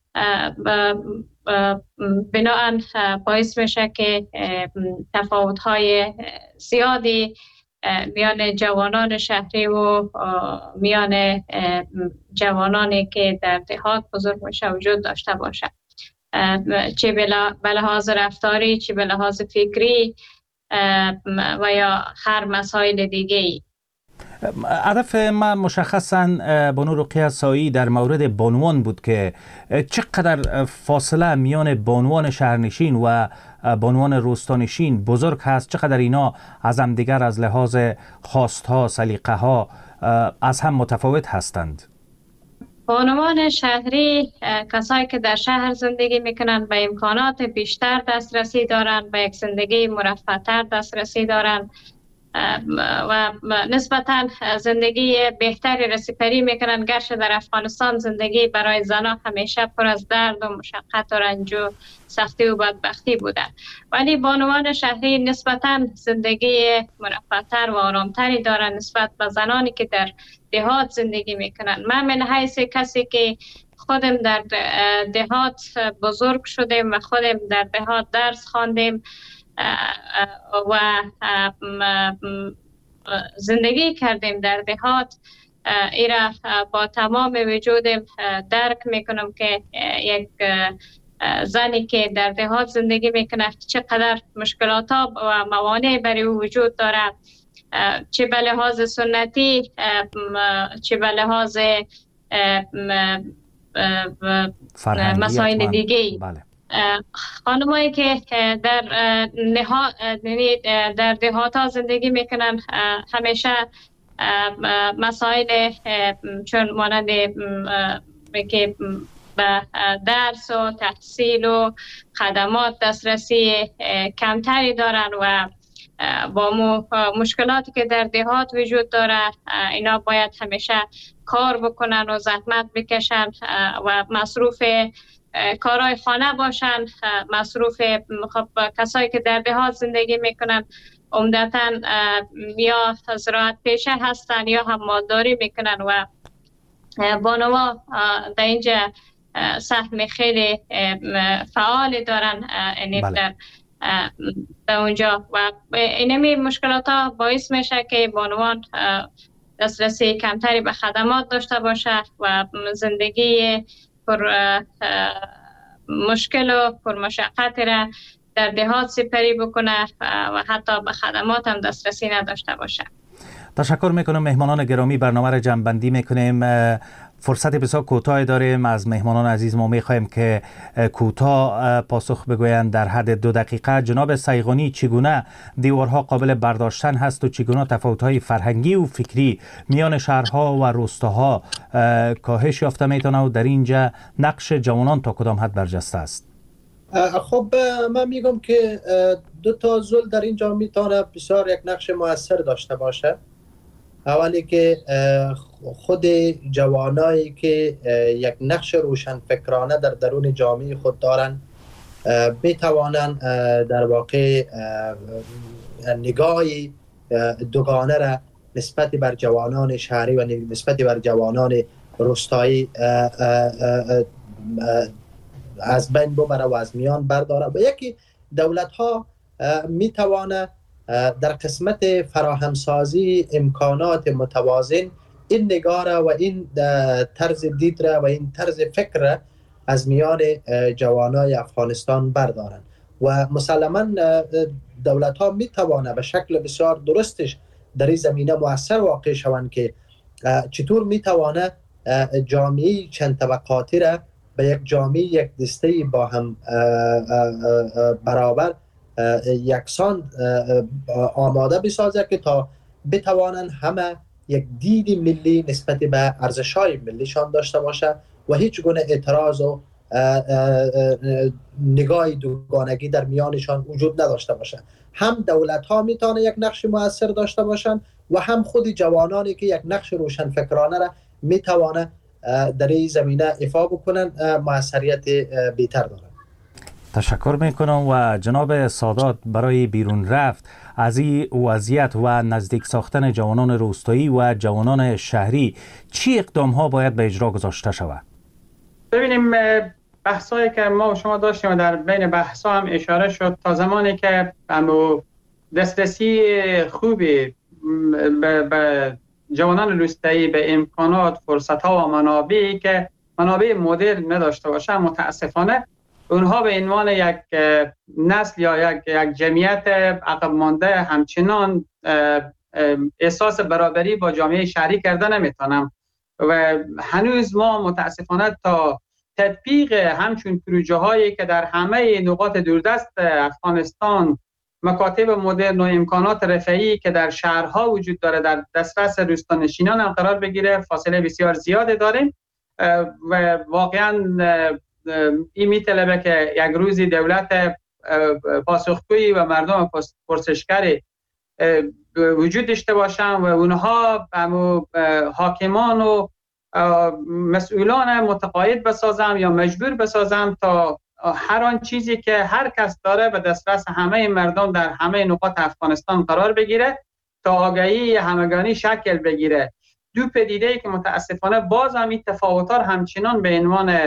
بناهن باعث میشه که تفاوت‌های زیادی میان جوانان شهری و میان جوانانی که در دهات بزرگ میشه وجود داشته باشه، چه به لحاظ رفتاری، چه به لحاظ فکری و یا هر مسائل دیگه ای. هدف ما مشخصاً بانو رقیه عصایی در مورد بانوان بود که چقدر فاصله میان بانوان شهرنشین و بانوان روستانشین بزرگ هست، چقدر اینا از هم دیگر از لحاظ خواستها، سلیقه ها از هم متفاوت هستند. بانوان شهری کسایی که در شهر زندگی میکنن به امکانات بیشتر دسترسی دارن، به یک زندگی مرفه‌تر دسترسی دارن و نسبتاً زندگی بهتری رسیپری میکنن. گرچه در افغانستان زندگی برای زنان همیشه پر از درد و مشقت و رنج و سختی و بدبختی بوده، ولی بانوان شهری نسبتاً زندگی مرفه‌تر و آرامتری دارن نسبت به زنانی که در دهات زندگی میکنن. من من حیث کسی که خودم در دهات بزرگ شدیم و خودم در دهات درس خواندیم و زندگی کردیم در دهات، ایرا با تمام وجودم درک میکنم که یک زنی که در دهات زندگی میکنه چقدر مشکلات و موانع برای وجود داره، چه به لحاظ سنتی چه به لحاظ مسائل دیگه. بله. خانمایی که در دهات ها زندگی میکنن همیشه مسائل چون مانند که به درس و تحصیل و خدمات دسترسی کمتری دارن و با مشکلاتی که در دهات وجود داره اینا باید همیشه کار بکنن و زحمت بکشن و مصروف کارهای خانه باشن. مصروف کسایی که در دهات زندگی میکنن عمدتاً یا زراعت پیشه هستن یا هم مالداری میکنن و بانوا در اینجا سهم خیلی فعال دارن در اونجا و اینمی مشکلات ها باعث میشه که بانوان دسترسی کمتری به خدمات داشته باشه و زندگی پر مشکل و پر مشقت را در دهات سپری بکنه و حتی به خدمات هم دسترسی نداشته باشه. تشکر میکنم مهمانان گرامی. برنامه را جمع‌بندی میکنیم. فرصت بسیار کوتاهی داریم. از مهمانان عزیز ما میخوایم که کوتاه پاسخ بگویند در حد 2 دقیقه. جناب سیغانی، چگونه دیوارها قابل برداشتن هست و چگونه تفاوت‌های فرهنگی و فکری میان شهرها و روستاها کاهش یافته میتونه و در اینجا نقش جوانان تا کدام حد برجسته است؟ خب من میگم که 2 تا زل در اینجا میتونه بسیار یک نقش مؤثر داشته باشه. اولی که خود جوانایی که یک نقش روشنفکرانه در درون جامعه خود دارن میتوانند در واقع نگاهی دوگانه را نسبت بر جوانان شهری و نسبت بر جوانان روستایی از بین ببره و از میان برداره. و یکی دولت ها میتوانه در قسمت فراهمسازی امکانات متوازن این نگاه را و این طرز دید را و این طرز فکر را از میان جوانای افغانستان بردارن و مسلما دولت ها میتوانه به شکل بسیار درستش در این زمینه مؤثر واقع شوند که چطور میتوانه جامعه چند طبقاتی را به یک جامعه یک دسته با هم برابر یکسان آماده بسازه که تا بتوانند همه یک دید ملی نسبت به ارزش‌های ملیشان داشته باشه و هیچ گونه اعتراض و نگاه دوگانگی در میانشان وجود نداشته باشه. هم دولت ها میتونه یک نقش مؤثر داشته باشند و هم خود جوانانی که یک نقش روشنفکرانه را میتوانه در این زمینه ایفا بکنن موثریت بهتر دارن. تشکر میکنم. و جناب سادات، برای بیرون رفت از این وضعیت و نزدیک ساختن جوانان روستایی و جوانان شهری چی اقدام ها باید به اجرا گذاشته شود؟ ببینیم بحثایی که ما و شما داشتیم و در بین بحثا هم اشاره شد، تا زمانی که دسترسی خوبی به جوانان روستایی به امکانات، فرصت‌ها و منابعی که منابع مدرن نداشته باشن، متاسفانه اونها به عنوان یک نسل یا یک جمعیت عقب مانده همچنان احساس برابری با جامعه شهری کرده نمیتونم و هنوز ما متاسفانه تا تطبیق همچون پروژه هایی که در همه نقاط دوردست افغانستان مکاتب مدرن و امکانات رفاهی که در شهرها وجود داره در دسترس روستانشینان هم قرار بگیره فاصله بسیار زیاده داریم و واقعا این میطلبه که یک روزی دولت پاسخگویی و مردم پرسشگری وجود داشته باشن و اونها حاکمان و مسئولان متقاعد بسازم یا مجبور بسازم تا هر آن چیزی که هر کس داره به دسترس همه مردم در همه نقاط افغانستان قرار بگیره تا آگاهی همگانی شکل بگیره. دو پدیده‌ای که متاسفانه باز هم این تفاوت‌ها همچنان به عنوان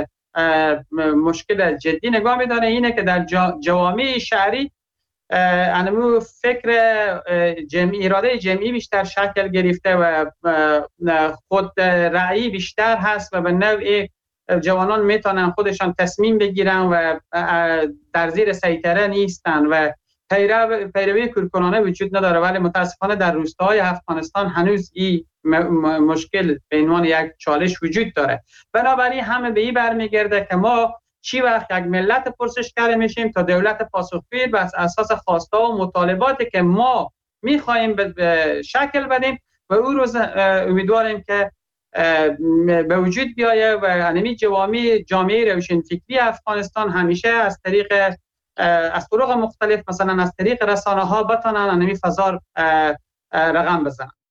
مشکل جدی نگاه می‌داره اینه که در جوامع شهری انمو فکر جمعی، اراده جمعی بیشتر شکل گرفته و خود رأیی بیشتر هست و به نوعی جوانان میتونن خودشان تصمیم بگیرن و در زیر سیطره نیستن و پیروی کورکورانه وجود نداره. ولی متاسفانه در روستاهای افغانستان هنوز این مشکل به عنوان یک چالش وجود داره. بنابراین همه به این برمیگرده که ما چی وقت یک ملت پرسشگر میشیم تا دولت پاسخگوی بر اساس خواسته و مطالباتی که ما میخواهیم به شکل بدیم و او روز امیدواریم که به وجود بیایه و انمی جامعه روشنفکری افغانستان همیشه از طرق مختلف مثلا از طریق رسانه ها بتانن انمی فضا رقم بزنن.